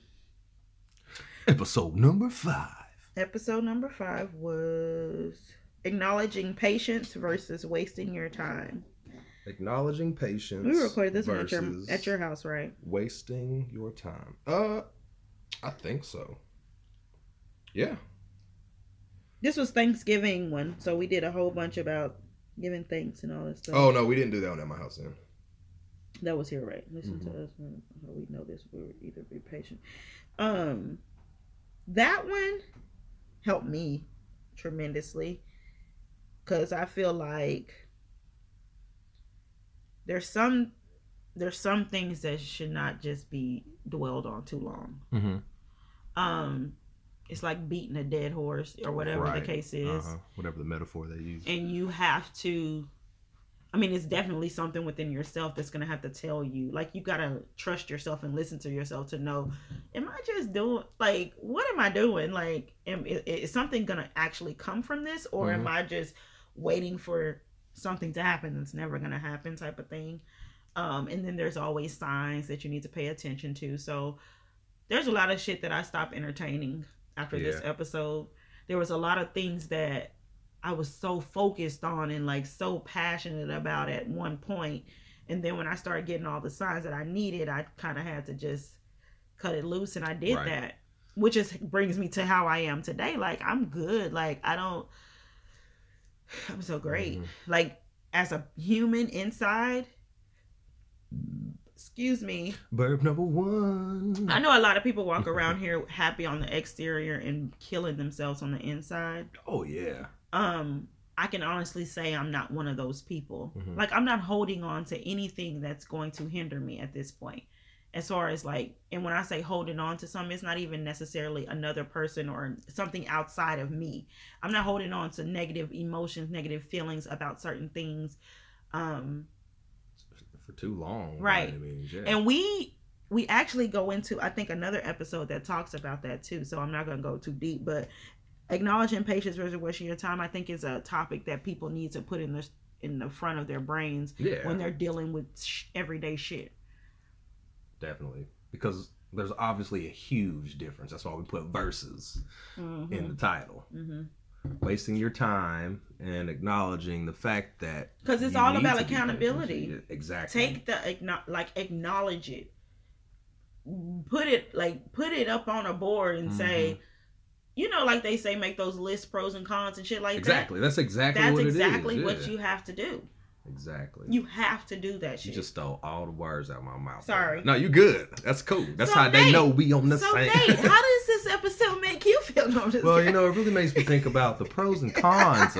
[SPEAKER 2] Episode number 5.
[SPEAKER 1] Episode number 5 was Acknowledging patience versus wasting your time.
[SPEAKER 2] Acknowledging patience.
[SPEAKER 1] We recorded this one at your house, right?
[SPEAKER 2] Wasting your time. I think so. Yeah.
[SPEAKER 1] This was Thanksgiving one, so we did a whole bunch about giving thanks and all that stuff.
[SPEAKER 2] Oh no, we didn't do that one at my house then.
[SPEAKER 1] That was here, right? Listen to us. We know this. We'll either be patient. That one helped me tremendously because I feel like there's some things that should not just be dwelled on too long. It's like beating a dead horse or whatever the case is.
[SPEAKER 2] Whatever the metaphor they use.
[SPEAKER 1] And you have to, I mean, it's definitely something within yourself that's going to have to tell you. Like, you got to trust yourself and listen to yourself to know, am I just doing, like, what am I doing? Like, is something going to actually come from this? Or am I just waiting for something to happen that's never going to happen type of thing? And then there's always signs that you need to pay attention to. So there's a lot of shit that I stopped entertaining after this episode. There was a lot of things that I was so focused on and like so passionate about at one point. And then when I started getting all the signs that I needed, I kind of had to just cut it loose. And I did that, which brings me to how I am today. Like, I'm good. Like, I'm so great. Like, as a human inside, excuse me.
[SPEAKER 2] Burp number one.
[SPEAKER 1] I know a lot of people walk around here happy on the exterior and killing themselves on the inside.
[SPEAKER 2] Oh, yeah.
[SPEAKER 1] I can honestly say I'm not one of those people. Like, I'm not holding on to anything that's going to hinder me at this point. As far as like, and when I say holding on to something, it's not even necessarily another person or something outside of me. I'm not holding on to negative emotions, negative feelings about certain things.
[SPEAKER 2] For too long.
[SPEAKER 1] Right. And we actually go into, I think, another episode that talks about that too. So I'm not going to go too deep, but acknowledging patience versus wasting your time, I think, is a topic that people need to put in the front of their brains when they're dealing with everyday shit.
[SPEAKER 2] Definitely. Because there's obviously a huge difference. That's why we put versus in the title. Wasting your time and acknowledging the fact that,
[SPEAKER 1] because it's all about accountability.
[SPEAKER 2] Exactly.
[SPEAKER 1] Acknowledge it. Put it up on a board and say, like they say, make those lists, pros and cons and shit like that.
[SPEAKER 2] Exactly. That's exactly what it is.
[SPEAKER 1] That's exactly what you have to do.
[SPEAKER 2] Exactly.
[SPEAKER 1] You have to do that shit.
[SPEAKER 2] You just stole all the words out of my mouth.
[SPEAKER 1] Sorry.
[SPEAKER 2] No, you good. That's cool. That's how they know we on the same.
[SPEAKER 1] Nate, how does this episode make you feel?
[SPEAKER 2] Well, it really makes me think about the pros and cons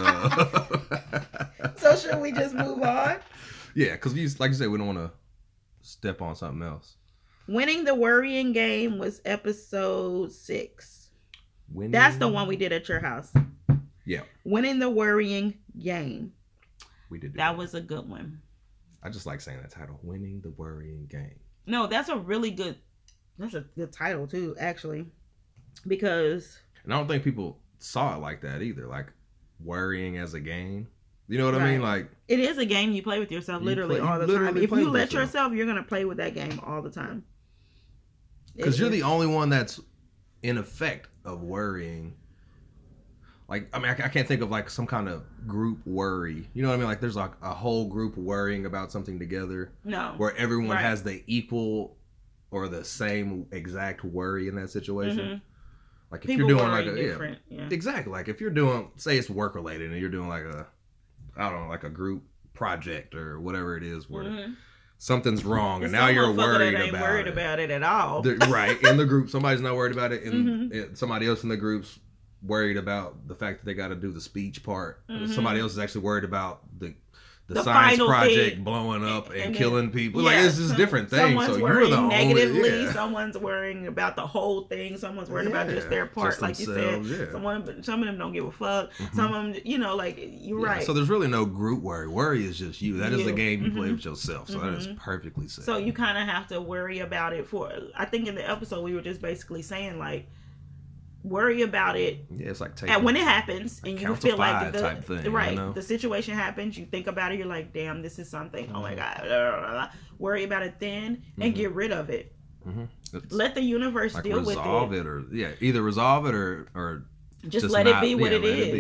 [SPEAKER 2] of...
[SPEAKER 1] So should we just move on?
[SPEAKER 2] Yeah, because like you said, we don't want to step on something else.
[SPEAKER 1] Winning the Worrying Game was episode 6. That's the one we did at your house.
[SPEAKER 2] Yeah.
[SPEAKER 1] Winning the Worrying Game.
[SPEAKER 2] We did
[SPEAKER 1] that was a good one.
[SPEAKER 2] I just like saying that title, Winning the Worrying Game.
[SPEAKER 1] No, that's a good title too, actually. Because,
[SPEAKER 2] and I don't think people saw it like that either, like worrying as a game. You know what I mean? Like, it is
[SPEAKER 1] a game you play with yourself literally all the time. If you let yourself, you're going to play with that game all the time.
[SPEAKER 2] Because you're the only one that's in effect of worrying. Like, I mean, I can't think of like some kind of group worry. You know what I mean? Like, there's like a whole group worrying about something together.
[SPEAKER 1] No.
[SPEAKER 2] Where everyone has the equal or the same exact worry in that situation. Like, if
[SPEAKER 1] people
[SPEAKER 2] you're doing like
[SPEAKER 1] a
[SPEAKER 2] exactly. Like, if you're doing, say it's work related and you're doing like like a group project or whatever it is where something's wrong and now you're worried
[SPEAKER 1] about it at all.
[SPEAKER 2] Right. In the group, somebody's not worried about it, and somebody else in the group's worried about the fact that they got to do the speech part. Somebody else is actually worried about the science project blowing up and killing people. Like, it's just different things.
[SPEAKER 1] Someone's
[SPEAKER 2] so
[SPEAKER 1] worrying
[SPEAKER 2] you're the
[SPEAKER 1] negatively.
[SPEAKER 2] only,
[SPEAKER 1] Someone's worrying about the whole thing. Someone's worried about just their part, just like you said. Some of them don't give a fuck. Some of them, like, you're right.
[SPEAKER 2] So there's really no group worry. Worry is just you. That is the game you play with yourself. So that is perfectly said.
[SPEAKER 1] So you kind of have to worry about it I think in the episode we were just basically saying, like, worry about it.
[SPEAKER 2] Yeah, it's like
[SPEAKER 1] when it happens and you feel like
[SPEAKER 2] type thing,
[SPEAKER 1] the situation happens, you think about it, you're like, damn, this is something. Oh my god, blah, blah, blah. Worry about it then and get rid of it. Let the universe deal with it.
[SPEAKER 2] Resolve it, or either resolve it or
[SPEAKER 1] just let it be what it is.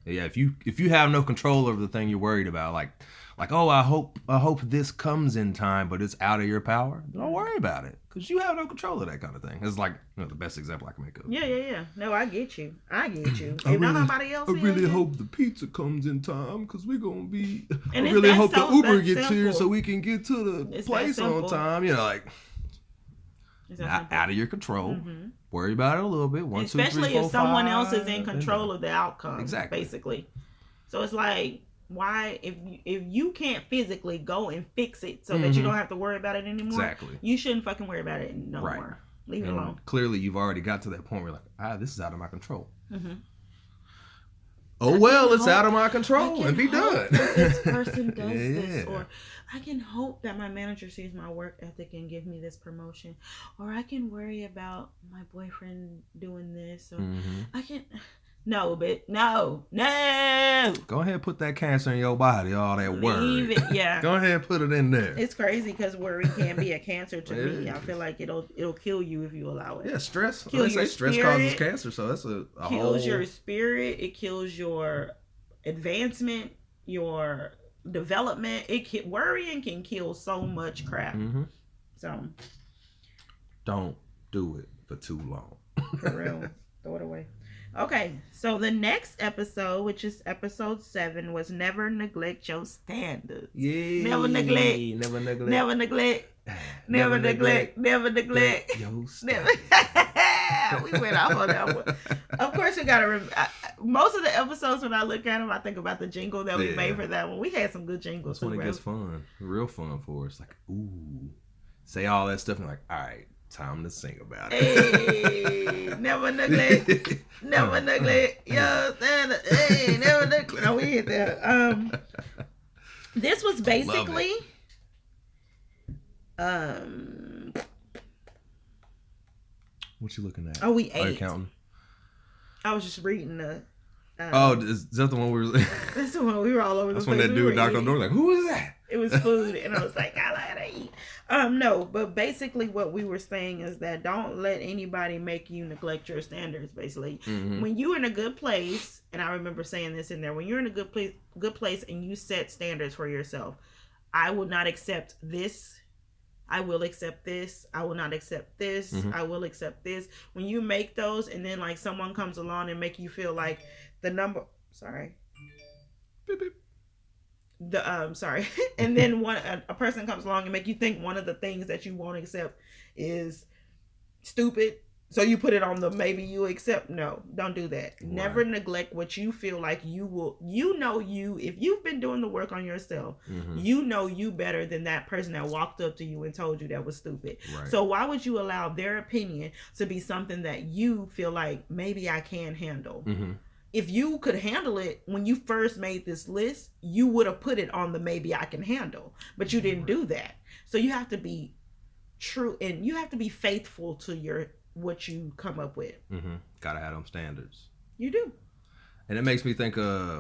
[SPEAKER 2] Yeah, if you have no control over the thing you're worried about, like oh, I hope this comes in time, but it's out of your power. Don't worry about it, because you have no control of that kind of thing. It's like, you know, the best example I can make of.
[SPEAKER 1] Yeah. No, I get you. If nobody else,
[SPEAKER 2] I really hope the pizza comes in time, because we're gonna be.
[SPEAKER 1] And
[SPEAKER 2] I really hope the Uber
[SPEAKER 1] that's
[SPEAKER 2] gets here
[SPEAKER 1] simple.
[SPEAKER 2] so we can get to the place on time. You know, like out of your control.
[SPEAKER 1] Mm-hmm.
[SPEAKER 2] Worry about it a little bit. One,
[SPEAKER 1] especially
[SPEAKER 2] 2, 3, 4,
[SPEAKER 1] if someone
[SPEAKER 2] 5,
[SPEAKER 1] else is in control of the outcome.
[SPEAKER 2] Exactly.
[SPEAKER 1] Basically. So it's like, why, if you can't physically go and fix it so that you don't have to worry about it anymore,
[SPEAKER 2] Exactly.
[SPEAKER 1] you shouldn't fucking worry about it no more. Leave it alone.
[SPEAKER 2] Clearly, you've already got to that point where you're like, this is out of my control.
[SPEAKER 1] Mm-hmm.
[SPEAKER 2] Oh, well, it's out of my control, and be done.
[SPEAKER 1] This person does this, or I can hope that my manager sees my work ethic and give me this promotion, or I can worry about my boyfriend doing this, or I can. No, but no.
[SPEAKER 2] Go ahead and put that cancer in your body, all that worry.
[SPEAKER 1] Leave it, yeah.
[SPEAKER 2] Go ahead and put it in there.
[SPEAKER 1] It's crazy because worry can be a cancer to me. I feel like it'll kill you if you allow it.
[SPEAKER 2] Yeah, stress.
[SPEAKER 1] Kills your
[SPEAKER 2] stress
[SPEAKER 1] spirit,
[SPEAKER 2] causes cancer, so that's a
[SPEAKER 1] kills your spirit. It kills your advancement, your development. Worrying can kill so much crap. So
[SPEAKER 2] don't do it for too long.
[SPEAKER 1] For real, throw it away. Okay, so the next episode, which is episode 7, was Never Neglect Your Standards.
[SPEAKER 2] Yeah.
[SPEAKER 1] Never neglect.
[SPEAKER 2] Never neglect.
[SPEAKER 1] Never neglect. Never neglect. Never neglect.
[SPEAKER 2] Your
[SPEAKER 1] standards. We went off on that one. Of course, you gotta remember. Most of the episodes, when I look at them, I think about the jingle that we made for that one. We had some good jingles.
[SPEAKER 2] That's when it gets fun. Real fun for us. Like, ooh. Say all that stuff and like, all right. Time to sing about it.
[SPEAKER 1] Hey, never neglect, never neglect your standard. Hey, never neglect. No, we hit that. This was basically,
[SPEAKER 2] what you looking at?
[SPEAKER 1] Oh, we
[SPEAKER 2] Are you
[SPEAKER 1] ate.
[SPEAKER 2] counting?
[SPEAKER 1] I was just reading the.
[SPEAKER 2] Is that the one we were?
[SPEAKER 1] That's the one we were all over.
[SPEAKER 2] That's
[SPEAKER 1] the
[SPEAKER 2] when
[SPEAKER 1] place.
[SPEAKER 2] that dude knocked on the door like, who is that?
[SPEAKER 1] It was food, and I was like, I like to eat. No, but basically what we were saying is that don't let anybody make you neglect your standards. Basically, when you're in a good place, and I remember saying this in there, when you're in a good place, and you set standards for yourself, I will not accept this. I will accept this. I will not accept this. I will accept this. When you make those, and then like someone comes along and make you feel like the number. Sorry.
[SPEAKER 2] Beep, beep.
[SPEAKER 1] Sorry. And then a person comes along and make you think one of the things that you won't accept is stupid. So you put it on the maybe you accept. No, don't do that. Right. Never neglect what you feel like you will. If you've been doing the work on yourself, you know you better than that person that walked up to you and told you that was stupid. Right. So why would you allow their opinion to be something that you feel like maybe I can handle? If you could handle it when you first made this list, you would have put it on the maybe I can handle, but you didn't do that. So you have to be true, and you have to be faithful to what you come up with.
[SPEAKER 2] Gotta have them standards.
[SPEAKER 1] You do.
[SPEAKER 2] And it makes me think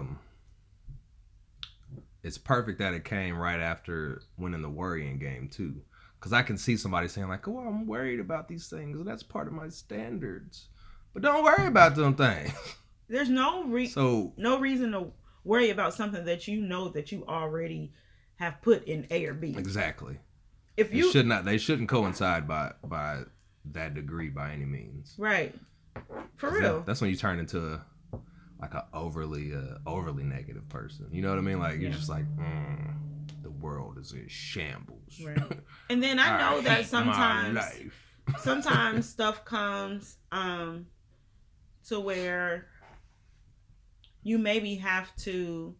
[SPEAKER 2] it's perfect that it came right after winning the worrying game too. Because I can see somebody saying like, oh, I'm worried about these things, and that's part of my standards. But don't worry about them things.
[SPEAKER 1] There's no reason to worry about something that you know that you already have put in A or B.
[SPEAKER 2] Exactly.
[SPEAKER 1] If you
[SPEAKER 2] they shouldn't coincide by that degree by any means.
[SPEAKER 1] Right. For real.
[SPEAKER 2] That's when you turn into like a overly negative person. You know what I mean? Like you're just like, the world is in shambles.
[SPEAKER 1] Right. And then I know that sometimes stuff comes to where you maybe have to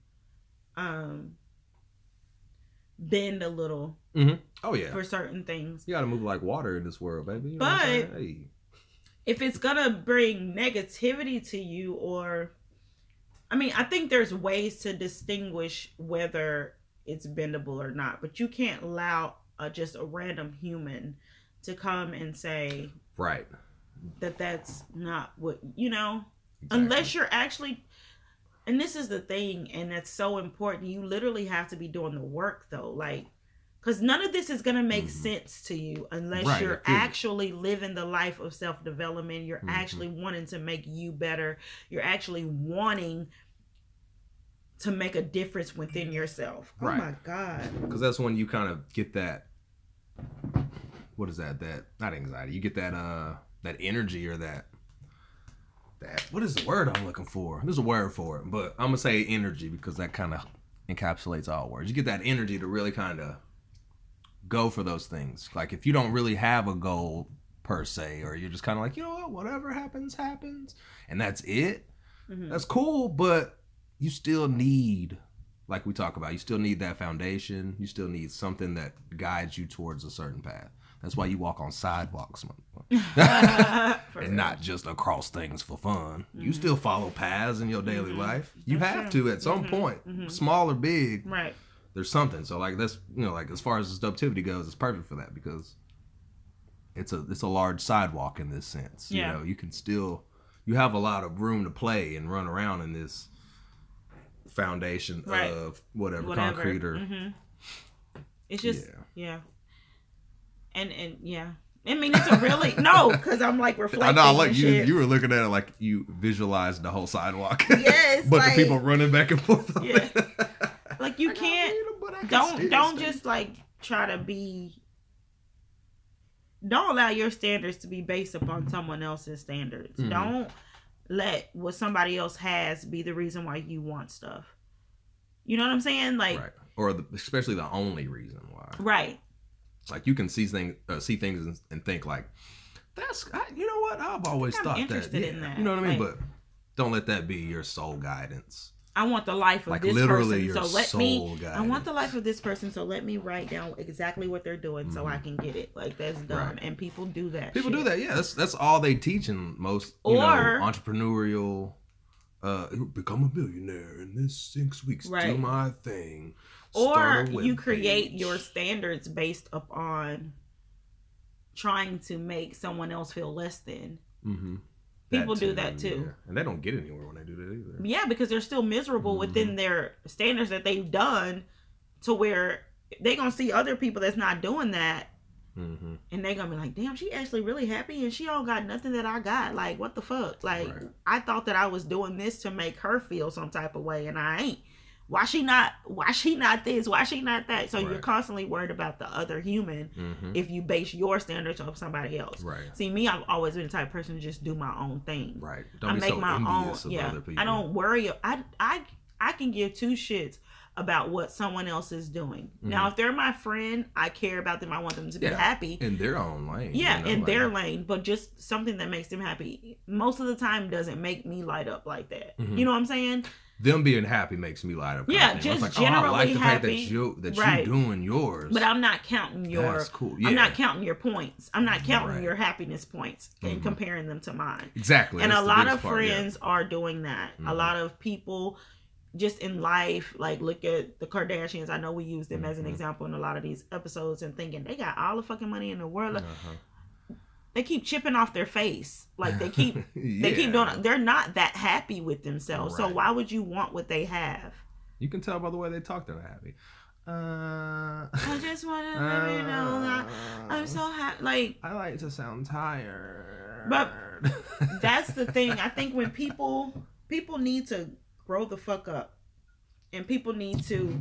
[SPEAKER 1] bend a little.
[SPEAKER 2] Oh yeah.
[SPEAKER 1] For certain things.
[SPEAKER 2] You gotta move like water in this world, baby. You know
[SPEAKER 1] but if it's gonna bring negativity to you, I think there's ways to distinguish whether it's bendable or not, but you can't allow just a random human to come and say
[SPEAKER 2] right
[SPEAKER 1] that's not what exactly. Unless you're actually. And this is the thing, and it's so important. You literally have to be doing the work, though. Like, because none of this is going to make sense to you unless you're actually living the life of self-development. You're actually wanting to make you better. You're actually wanting to make a difference within yourself. Oh
[SPEAKER 2] Right.
[SPEAKER 1] my God.
[SPEAKER 2] Because that's when you kind of get that, what is that? That, not anxiety. You get that that energy or that, what is the word I'm looking for? There's a word for it, but I'm going to say energy because that kind of encapsulates all words. You get that energy to really kind of go for those things. Like if you don't really have a goal per se, or you're just kind of like, you know what, whatever happens, happens, and that's it. That's cool, but you still need, like we talk about, you still need that foundation. You still need something that guides you towards a certain path. That's why you walk on sidewalks and not just across things for fun. You still follow paths in your daily life. You have to at some point, small or big.
[SPEAKER 1] Right.
[SPEAKER 2] There's something. So like that's, you know, like as far as adaptivity goes, it's perfect for that because it's a large sidewalk in this sense.
[SPEAKER 1] Yeah.
[SPEAKER 2] You know, you can still, you have a lot of room to play and run around in this foundation of whatever concrete or
[SPEAKER 1] it's just and yeah, I mean it's a really no, because I'm like reflecting.
[SPEAKER 2] I know, like you were looking at it like you visualized the whole sidewalk.
[SPEAKER 1] Yes,
[SPEAKER 2] but
[SPEAKER 1] like,
[SPEAKER 2] the people running back and forth.
[SPEAKER 1] Yeah, like you can't. Don't just like try to be. Don't allow your standards to be based upon someone else's standards. Don't let what somebody else has be the reason why you want stuff. You know what I'm saying? Like,
[SPEAKER 2] right. Or especially the only reason why.
[SPEAKER 1] Right.
[SPEAKER 2] Like you can see things and think like, you know what? I've always thought that.
[SPEAKER 1] In that.
[SPEAKER 2] You know what I mean?
[SPEAKER 1] Like,
[SPEAKER 2] but don't let that be your sole guidance.
[SPEAKER 1] I want the life of
[SPEAKER 2] like
[SPEAKER 1] this
[SPEAKER 2] literally
[SPEAKER 1] person.
[SPEAKER 2] Your
[SPEAKER 1] so let
[SPEAKER 2] soul
[SPEAKER 1] me.
[SPEAKER 2] guidance.
[SPEAKER 1] I want the life of this person. So let me write down exactly what they're doing so I can get it. Like that's dumb.
[SPEAKER 2] Right.
[SPEAKER 1] And people do that.
[SPEAKER 2] People do that. Yeah, that's all they teach in most entrepreneurial. Become a millionaire in this 6 weeks.
[SPEAKER 1] Right.
[SPEAKER 2] Do my thing.
[SPEAKER 1] Or you create your standards based upon trying to make someone else feel less than. People do that too.
[SPEAKER 2] Yeah. And they don't get anywhere when they do that either.
[SPEAKER 1] Yeah, because they're still miserable within their standards that they've done, to where they're going to see other people that's not doing that. And they're going to be like, damn, she actually really happy and she don't got nothing that I got. Like, what the fuck? Like, I thought that I was doing this to make her feel some type of way and I ain't. Why she not this? Why she not that? So you're constantly worried about the other human if you base your standards off somebody else.
[SPEAKER 2] Right.
[SPEAKER 1] See, me, I've always been the type of person to just do my own thing.
[SPEAKER 2] Right. Don't be so envious of other people.
[SPEAKER 1] I don't worry. I can give two shits about what someone else is doing. Now, if they're my friend, I care about them. I want them to be happy.
[SPEAKER 2] In their own lane.
[SPEAKER 1] Yeah, you know, in their lane. But just something that makes them happy. Most of the time doesn't make me light up like that. You know what I'm saying?
[SPEAKER 2] Them being happy makes me light up.
[SPEAKER 1] Yeah, just like, generally I like the
[SPEAKER 2] happy.
[SPEAKER 1] Fact
[SPEAKER 2] that you're doing yours.
[SPEAKER 1] But I'm not counting your.
[SPEAKER 2] That's cool. Yeah.
[SPEAKER 1] I'm not counting your points. I'm not counting your happiness points and comparing them to mine.
[SPEAKER 2] Exactly.
[SPEAKER 1] And a lot of friends are doing that. A lot of people, just in life, like look at the Kardashians. I know we use them as an example in a lot of these episodes, and thinking they got all the fucking money in the world. They keep chipping off their face. Like they keep they keep doing it. They're not that happy with themselves. So why would you want what they have?
[SPEAKER 2] You can tell by the way they talk they're happy.
[SPEAKER 1] I just want to let you know that I'm so happy. Like,
[SPEAKER 2] I like to sound tired.
[SPEAKER 1] But that's the thing. I think when people need to grow the fuck up, and people need to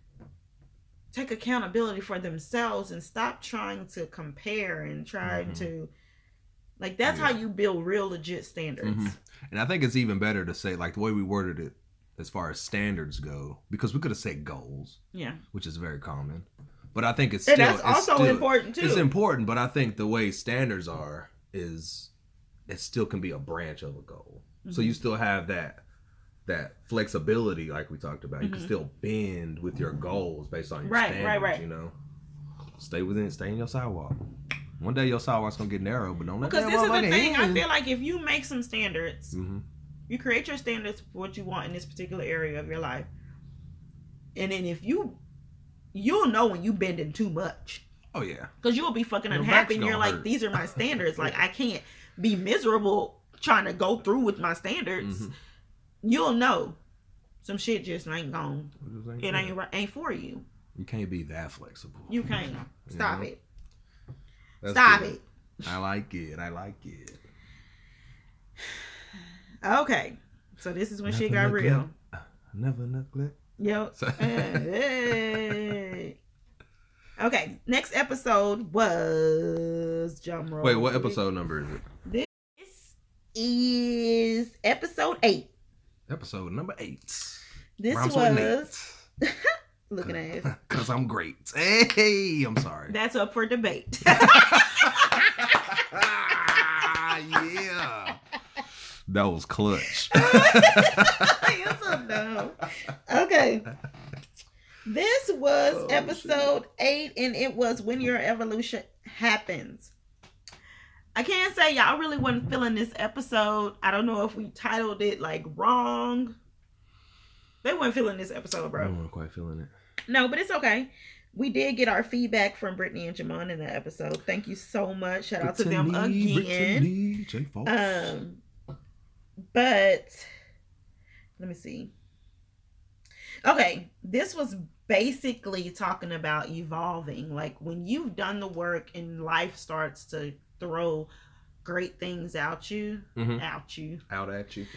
[SPEAKER 1] take accountability for themselves and stop trying to compare and trying to. Like, that's how you build real legit standards.
[SPEAKER 2] And I think it's even better to say, like, the way we worded it as far as standards go, because we could have said goals. Yeah. Which is very common. But I think it's still... And that's also important, too. It's important, but I think the way standards are is it still can be a branch of a goal. So you still have that flexibility, like we talked about. You can still bend with your goals based on your standards, you know? Stay in your sidewalk. One day your sidewalk's gonna get narrow, but don't let that motherfucker in. Because this is the thing, I feel like if you make some standards, you create your standards for what you want in this particular area of your life, and then if you'll know when you bending too much. Oh yeah. Because you'll be fucking unhappy, and you're like, these are my standards. Like, I can't be miserable trying to go through with my standards. You'll know some shit just ain't gone. It ain't for you. You can't be that flexible.
[SPEAKER 1] You can't. Stop it. Stop it.
[SPEAKER 2] I like it. Okay.
[SPEAKER 1] So this is when shit got real.
[SPEAKER 2] Never neglect.
[SPEAKER 1] Yep. Hey. Okay, next episode was drum roll.
[SPEAKER 2] Wait, what episode number is it?
[SPEAKER 1] This is episode 8.
[SPEAKER 2] Episode number 8.
[SPEAKER 1] This
[SPEAKER 2] Rhymes
[SPEAKER 1] was looking at it.
[SPEAKER 2] Cause I'm great. Hey, I'm sorry.
[SPEAKER 1] That's up for debate.
[SPEAKER 2] Yeah. That was clutch.
[SPEAKER 1] You're so dumb. Okay. This was episode 8, and it was When Your Evolution Happens. I can't say y'all really wasn't feeling this episode. I don't know if we titled it like wrong. They weren't feeling this episode, bro.
[SPEAKER 2] I wasn't quite feeling it.
[SPEAKER 1] No, but it's okay. We did get our feedback from Brittany and Jamon in that episode. Thank you so much. Shout out to them again. But let me see. Okay, this was basically talking about evolving. Like when you've done the work and life starts to throw great things out you.
[SPEAKER 2] Out at you.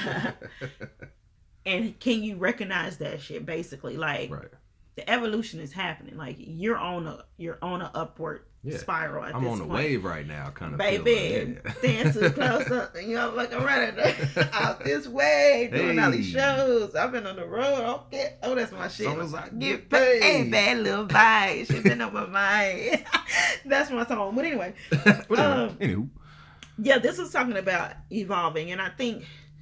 [SPEAKER 1] And can you recognize that shit? Basically, like
[SPEAKER 2] right.
[SPEAKER 1] The evolution is happening. Like you're on a upward spiral at this point. I'm
[SPEAKER 2] on a wave right now, kind of.
[SPEAKER 1] Baby, stand too close up, and you know, like I'm running out this way, doing all these shows. I've been on the road. Okay, oh, that's my shit.
[SPEAKER 2] As long as I get paid.
[SPEAKER 1] Hey, bad little vibe. Shit been on my mind. That's my song. But anyway,
[SPEAKER 2] anywho,
[SPEAKER 1] yeah, this is talking about evolving, and I think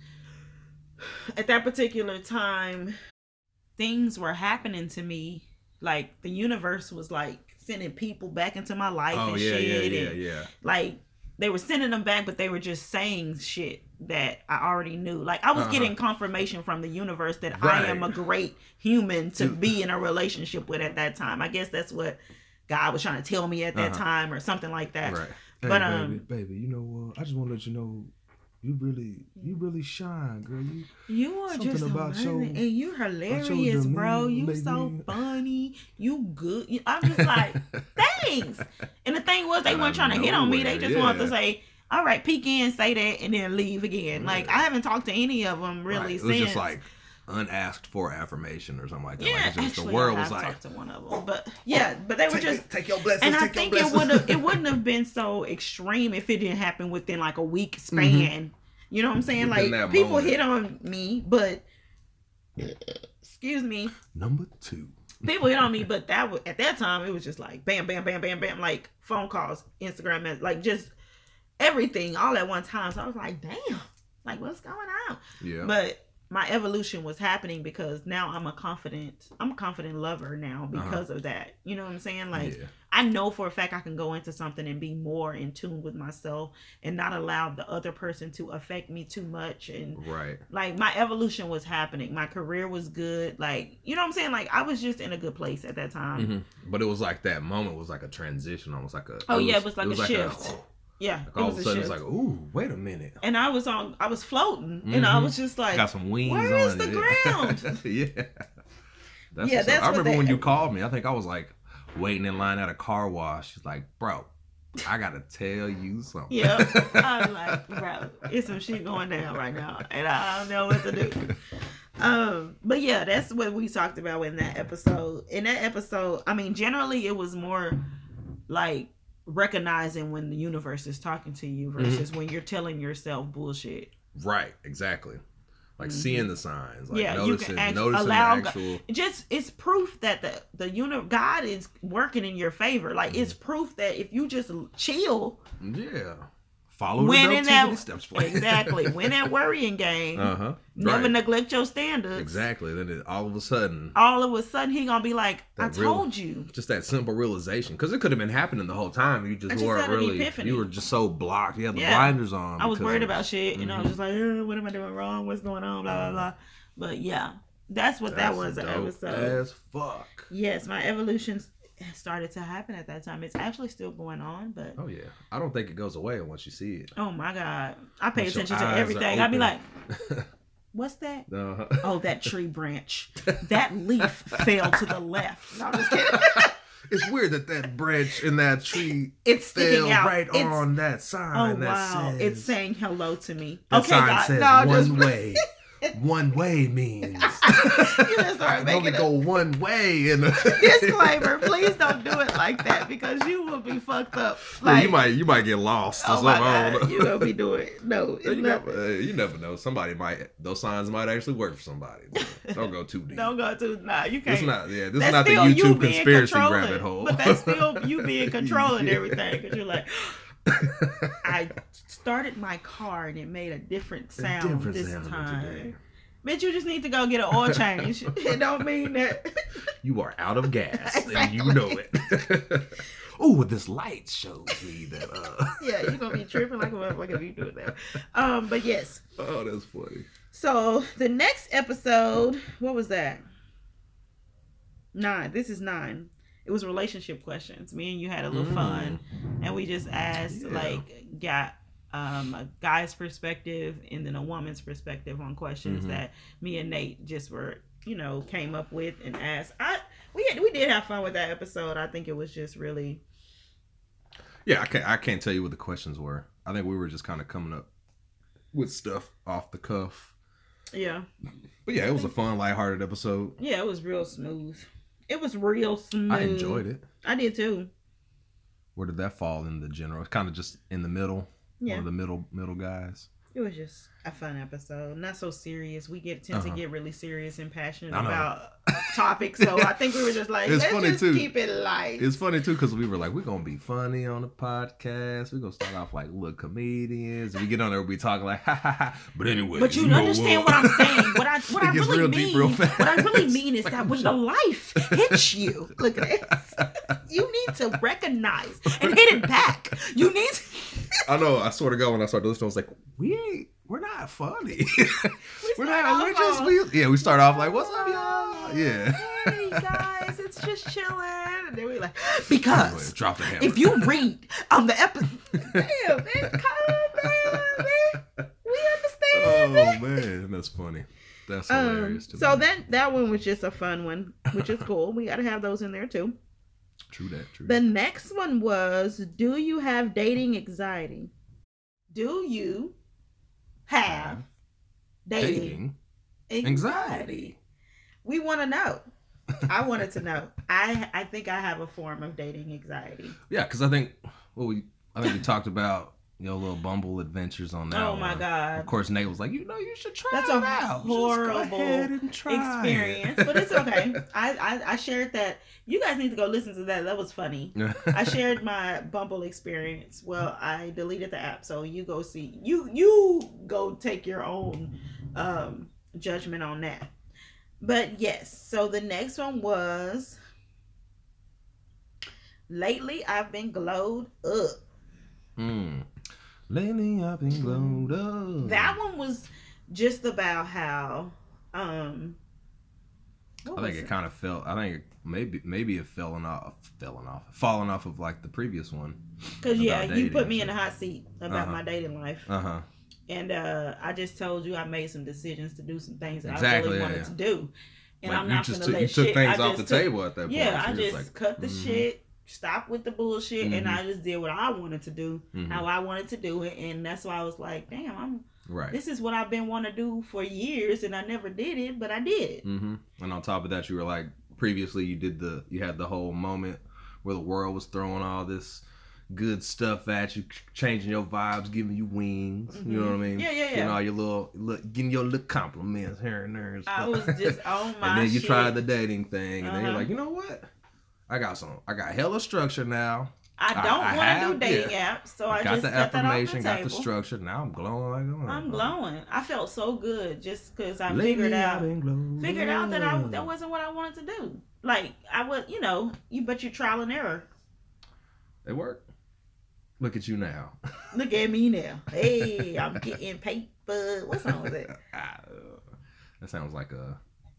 [SPEAKER 1] at that particular time, things were happening to me. Like the universe was like sending people back into my life and shit.
[SPEAKER 2] Yeah.
[SPEAKER 1] Like they were sending them back, but they were just saying shit that I already knew. Like I was getting confirmation from the universe that I am a great human to be in a relationship with at that time. I guess that's what God was trying to tell me at that time or something like that.
[SPEAKER 2] Right.
[SPEAKER 1] Hey,
[SPEAKER 2] but baby, you know what? I just want to let you know. You really shine, girl.
[SPEAKER 1] You are just amazing, and you hilarious, bro. You so funny. You good. I'm just like, thanks. And the thing was, they weren't trying to hit on me. They just wanted to say, all right, peek in, say that, and then leave again. Yeah. Like I haven't talked to any of them really since.
[SPEAKER 2] It was just like unasked for affirmation or something like that.
[SPEAKER 1] Yeah,
[SPEAKER 2] like, it's just
[SPEAKER 1] actually,
[SPEAKER 2] the world
[SPEAKER 1] I've
[SPEAKER 2] was like,
[SPEAKER 1] talked to one of them, but they were just
[SPEAKER 2] take your blessings.
[SPEAKER 1] And I think it wouldn't have been so extreme if it didn't happen within like a week span. You know what I'm saying?
[SPEAKER 2] Within
[SPEAKER 1] like people hit on me, but excuse me.
[SPEAKER 2] Number 2.
[SPEAKER 1] People hit on me, but that was at that time it was just like bam, bam, bam, bam, bam, like phone calls, Instagram, like just everything all at one time. So I was like, damn, like what's going on?
[SPEAKER 2] Yeah.
[SPEAKER 1] But my evolution was happening because now I'm a confident lover now because of that. You know what I'm saying? Like I know for a fact I can go into something and be more in tune with myself and not allow the other person to affect me too much. And like my evolution was happening. My career was good. Like, you know what I'm saying? Like I was just in a good place at that time.
[SPEAKER 2] But it was like that moment was like a transition, almost like a
[SPEAKER 1] it was like a shift. Yeah,
[SPEAKER 2] like all of a sudden it's like, ooh, wait a minute.
[SPEAKER 1] And I was floating, and I was just like,
[SPEAKER 2] got some wings.
[SPEAKER 1] Where is the ground?
[SPEAKER 2] That's I remember when you called me. I think I was like waiting in line at a car wash. She's like, bro, I gotta tell you something.
[SPEAKER 1] Yeah, I'm like, bro, it's some shit going down right now, and I don't know what to do. But yeah, that's what we talked about in that episode. In that episode, I mean, generally it was more like recognizing when the universe is talking to you versus when you're telling yourself bullshit.
[SPEAKER 2] Right, exactly. Like seeing the signs, like
[SPEAKER 1] noticing,
[SPEAKER 2] you can noticing
[SPEAKER 1] allow
[SPEAKER 2] the actual.
[SPEAKER 1] It's proof that the God is working in your favor. Like it's proof that if you just chill,
[SPEAKER 2] follow the steps.
[SPEAKER 1] Exactly. Win that worrying game. Never neglect your standards.
[SPEAKER 2] Exactly. Then all of a sudden
[SPEAKER 1] he gonna be like, I told you.
[SPEAKER 2] Just that simple realization, because it could have been happening the whole time. You just weren't really. You were just so blocked. You had the blinders on.
[SPEAKER 1] I was worried about shit. You know, just like, what am I doing wrong? What's going on? Blah blah blah. But yeah, that was an episode.
[SPEAKER 2] As fuck.
[SPEAKER 1] Yes, my evolution started to happen at that time. It's actually still going on, but
[SPEAKER 2] I don't think it goes away once you see it.
[SPEAKER 1] Oh my God, I pay attention to everything. I'd be like, what's that? Oh, that tree branch. That leaf fell to the left. No, I'm just kidding.
[SPEAKER 2] It's weird that branch in that tree
[SPEAKER 1] it's sticking out
[SPEAKER 2] right on that sign.
[SPEAKER 1] Oh wow, it's saying hello to me.
[SPEAKER 2] That sign says one way. One way means
[SPEAKER 1] You just start
[SPEAKER 2] I can only
[SPEAKER 1] making
[SPEAKER 2] go one way. And
[SPEAKER 1] disclaimer. Please don't do it like that because you will be fucked up.
[SPEAKER 2] Like, you might get lost.
[SPEAKER 1] Oh my God, you gonna be doing no.
[SPEAKER 2] You never know. Those signs might actually work for somebody. Don't go too deep.
[SPEAKER 1] Don't go too. Nah, you can't.
[SPEAKER 2] This is not the YouTube conspiracy rabbit hole.
[SPEAKER 1] But that's still you being controlling everything because you're like, I started my car and it made a different sound this time. Bitch, you just need to go get an oil change. It don't mean that
[SPEAKER 2] you are out of gas.
[SPEAKER 1] Exactly.
[SPEAKER 2] And you know it. Oh, this light shows me that.
[SPEAKER 1] Yeah, you're gonna be tripping like a motherfucker if you do it that. But yes.
[SPEAKER 2] Oh, that's funny.
[SPEAKER 1] So the next episode, what was that? 9. This is 9. It was relationship questions. Me and you had a little fun, and we just asked got a guy's perspective and then a woman's perspective on questions that me and Nate just were, came up with and asked. We did have fun with that episode. I think it was just really.
[SPEAKER 2] Yeah, I can't tell you what the questions were. I think we were just kind of coming up with stuff off the cuff.
[SPEAKER 1] Yeah.
[SPEAKER 2] But yeah, it was a fun, lighthearted episode.
[SPEAKER 1] Yeah, it was real smooth. It was real smooth.
[SPEAKER 2] I enjoyed it.
[SPEAKER 1] I did too.
[SPEAKER 2] Where did that fall in the general? It's kind of just in the middle.
[SPEAKER 1] Yeah.
[SPEAKER 2] One of the middle guys.
[SPEAKER 1] It was just a fun episode. Not so serious. We tend to get really serious and passionate about topics. So I think we were just like, let's just keep it light.
[SPEAKER 2] It's funny too because we were like, we're going to be funny on the podcast. We're going to start off like little comedians. And we get on there, we'll be talking like, ha ha ha. But anyway.
[SPEAKER 1] But you understand what I'm saying. What I really mean.
[SPEAKER 2] Deep real fast.
[SPEAKER 1] What I really mean is that when the life hits you, look at this. You need to recognize and hit it back. You need to.
[SPEAKER 2] I know. I swear to God, when I started listening, I was like, we're not funny. We start off like, what's up, y'all? Yeah.
[SPEAKER 1] Hey guys, it's just chilling. And then we like, because
[SPEAKER 2] drop the hammer.
[SPEAKER 1] If you read on the episode, damn, man, calm down, man. We understand.
[SPEAKER 2] Oh man, that's funny. That's hilarious.
[SPEAKER 1] So that one was just a fun one, which is cool. We got to have those in there too.
[SPEAKER 2] True that.
[SPEAKER 1] The next one was, do you have dating anxiety? Do you have dating anxiety? We want to know. I wanted to know. I think I have a form of dating anxiety.
[SPEAKER 2] Yeah, because I think we talked about little Bumble adventures on that.
[SPEAKER 1] Oh my God!
[SPEAKER 2] Of course, Nate was like, you should try.
[SPEAKER 1] That's
[SPEAKER 2] it
[SPEAKER 1] a
[SPEAKER 2] out.
[SPEAKER 1] horrible experience, but it's okay. I shared that. You guys need to go listen to that. That was funny. I shared my Bumble experience. Well, I deleted the app, so you go see. You go take your own judgment on that. But yes, so the next one was, lately I've been glowed up.
[SPEAKER 2] Lately I've been glowed up.
[SPEAKER 1] That one was just about how
[SPEAKER 2] I think it kind of felt. I think maybe it falling off of like the previous one.
[SPEAKER 1] Because you put me in a hot seat about my dating life. And I just told you I made some decisions to do some things that I really wanted to do. And like I'm not going to let shit. You took things off the table at that point. Yeah, I just cut the shit, stopped with the bullshit, and I just did what I wanted to do, how I wanted to do it. And that's why I was like, damn, this is what I've been wanting to do for years, and I never did it, but I did it.
[SPEAKER 2] And on top of that, you were like, previously you had the whole moment where the world was throwing all this good stuff at you, changing your vibes, giving you wings. You know what I mean?
[SPEAKER 1] Yeah.
[SPEAKER 2] Getting all your getting your little compliments here and there. And stuff.
[SPEAKER 1] I was just on my
[SPEAKER 2] And then you
[SPEAKER 1] shit.
[SPEAKER 2] tried the dating thing, and then you're like, you know what? I got hella structure now.
[SPEAKER 1] I don't want to do dating apps, so I
[SPEAKER 2] got
[SPEAKER 1] just
[SPEAKER 2] the
[SPEAKER 1] cut that off the
[SPEAKER 2] affirmation, got
[SPEAKER 1] table.
[SPEAKER 2] the structure. Now I'm glowing.
[SPEAKER 1] I'm glowing. I felt so good just because I figured out that that wasn't what I wanted to do. Like I was, but you trial and error.
[SPEAKER 2] It worked. Look at you now.
[SPEAKER 1] Look at me now. Hey, I'm getting paper. What song was that?
[SPEAKER 2] That sounds like a.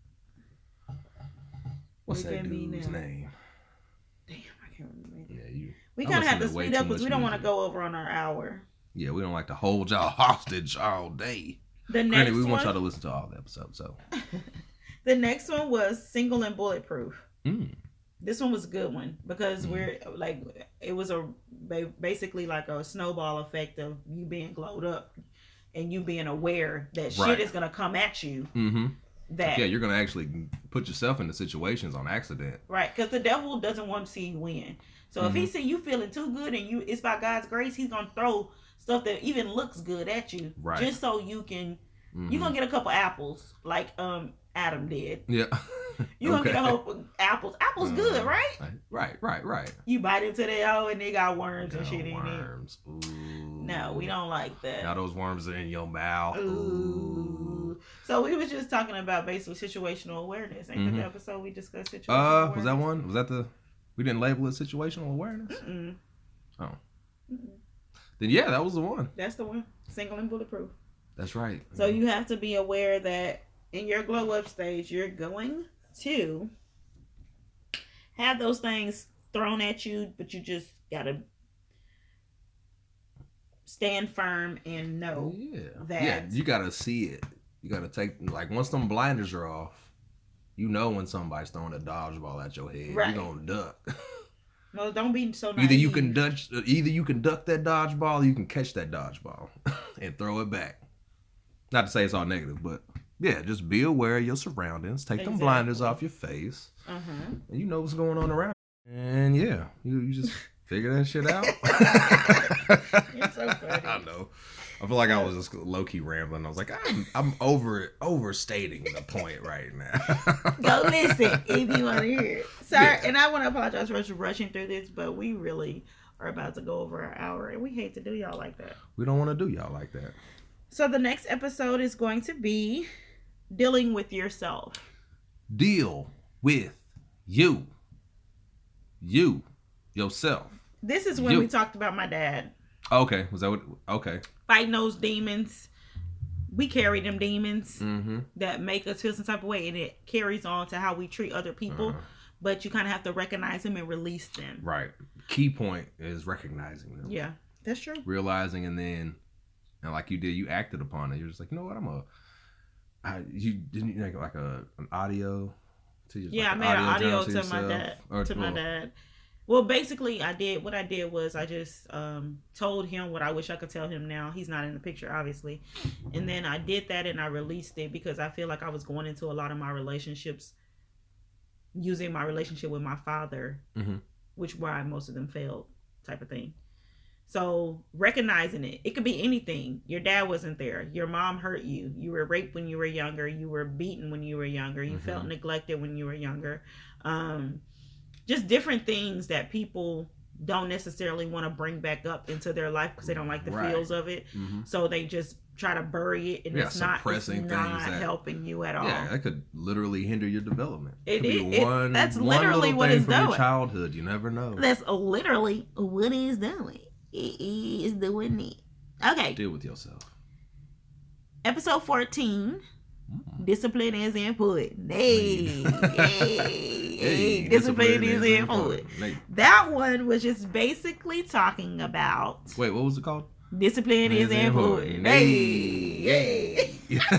[SPEAKER 2] What's that dude's name?
[SPEAKER 1] Damn, I can't remember.
[SPEAKER 2] Yeah,
[SPEAKER 1] we kind of have to speed up because we don't want to go over on our hour.
[SPEAKER 2] Yeah, we don't like to hold y'all hostage all day.
[SPEAKER 1] The next one,
[SPEAKER 2] we want y'all to listen to all the episodes. So
[SPEAKER 1] the next one was Single and Bulletproof. This one was a good one because we're like, it was basically like a snowball effect of you being glowed up and you being aware that shit is gonna come at you. that.
[SPEAKER 2] Yeah, you're gonna actually put yourself into situations on accident.
[SPEAKER 1] Right, because the devil doesn't want to see you win. So if he see you feeling too good and it's by God's grace, he's gonna throw stuff that even looks good at you,
[SPEAKER 2] right,
[SPEAKER 1] just so you can. You're gonna get a couple apples like Adam did.
[SPEAKER 2] Yeah.
[SPEAKER 1] You're gonna get a whole apples. Apples good, right?
[SPEAKER 2] Right.
[SPEAKER 1] You bite into that and they got worms and shit
[SPEAKER 2] worms.
[SPEAKER 1] in it.
[SPEAKER 2] Ooh.
[SPEAKER 1] No, we don't like that.
[SPEAKER 2] Now those worms are in your mouth.
[SPEAKER 1] Ooh. So we was just talking about basically situational awareness. Ain't that the episode we discussed situational awareness?
[SPEAKER 2] Was that one? Was that we didn't label it situational awareness?
[SPEAKER 1] Mm-mm.
[SPEAKER 2] Oh. Then yeah, that was the one.
[SPEAKER 1] That's the one. Single and bulletproof.
[SPEAKER 2] That's right.
[SPEAKER 1] So you have to be aware that in your glow up stage, you're going to have those things thrown at you, but you just gotta stand firm and know that.
[SPEAKER 2] Yeah, you gotta see it. You gotta take, like, once them blinders are off, you know when somebody's throwing a dodgeball at your head.
[SPEAKER 1] Right.
[SPEAKER 2] You're gonna duck.
[SPEAKER 1] No, don't be so naive.
[SPEAKER 2] Either you can duck that dodgeball, or you can catch that dodgeball and throw it back. Not to say it's all negative, but yeah, just be aware of your surroundings. Take them blinders off your face, and you know what's going on around. And yeah, you just figure that shit out.
[SPEAKER 1] You're so funny.
[SPEAKER 2] I know. I feel like I was just low key rambling. I was like, I'm overstating the point right now.
[SPEAKER 1] Go listen if you want to hear it. Sorry, and I want to apologize for us rushing through this, but we really are about to go over our hour, and we hate to do y'all like that.
[SPEAKER 2] We don't want to do y'all like that.
[SPEAKER 1] So the next episode is going to be dealing with yourself.
[SPEAKER 2] Deal with you. Yourself.
[SPEAKER 1] This is when we talked about my dad.
[SPEAKER 2] Okay. Was that what? Okay.
[SPEAKER 1] Fighting those demons. We carry them demons that make us feel some type of way, and it carries on to how we treat other people. But you kind of have to recognize them and release them.
[SPEAKER 2] Right. Key point is recognizing them.
[SPEAKER 1] Yeah, that's true.
[SPEAKER 2] Realizing, and like you did, you acted upon it. You're just like, you know what? You didn't like an audio to your,
[SPEAKER 1] I made an audio to my dad. My dad. Well, basically, what I did was I just told him what I wish I could tell him now. He's not in the picture, obviously. And then I did that and I released it because I feel like I was going into a lot of my relationships using my relationship with my father, which why most of them failed, type of thing. So recognizing it could be anything. Your dad wasn't there. Your mom hurt you. You were raped when you were younger. You were beaten when you were younger. You felt neglected when you were younger. Just different things that people don't necessarily want to bring back up into their life because they don't like the feels of it. So they just try to bury it, and it's not helping you at all.
[SPEAKER 2] Yeah, that could literally hinder your development.
[SPEAKER 1] That's literally what it's doing.
[SPEAKER 2] Your childhood, you never know.
[SPEAKER 1] That's literally what it's doing. It is doing it. Okay.
[SPEAKER 2] Deal with yourself.
[SPEAKER 1] Episode 14. Discipline is important. Hey, discipline is important. That one was just basically talking about.
[SPEAKER 2] Wait, what was it called?
[SPEAKER 1] Discipline is important. Hey.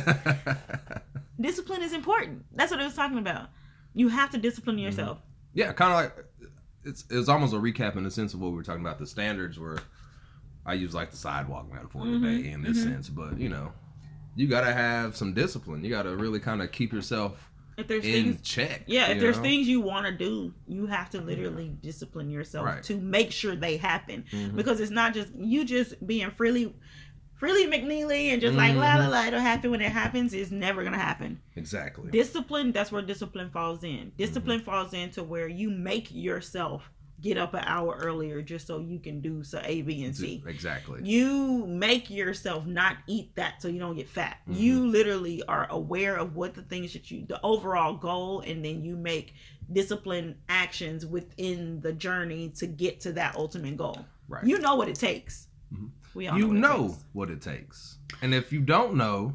[SPEAKER 1] Discipline is important. That's what it was talking about. You have to discipline yourself.
[SPEAKER 2] Yeah, kind of like it's almost a recap in the sense of what we were talking about. The standards were, I use like the sidewalk metaphor today in this sense, but you gotta have some discipline. You gotta really kind of keep yourself in check.
[SPEAKER 1] Yeah, if there's things you want to do, you have to literally discipline yourself to make sure they happen. Because it's not just you just being freely McNeely and just like la la la, it'll happen when it happens. It's never gonna happen.
[SPEAKER 2] Exactly.
[SPEAKER 1] Discipline, that's where discipline falls in. Discipline falls into where you make yourself get up an hour earlier just so you can do A, B, and C.
[SPEAKER 2] Exactly.
[SPEAKER 1] You make yourself not eat that so you don't get fat. You literally are aware of what the things that the overall goal, and then you make disciplined actions within the journey to get to that ultimate goal. Right. You know what it takes. We all know
[SPEAKER 2] what it takes. And if you don't know,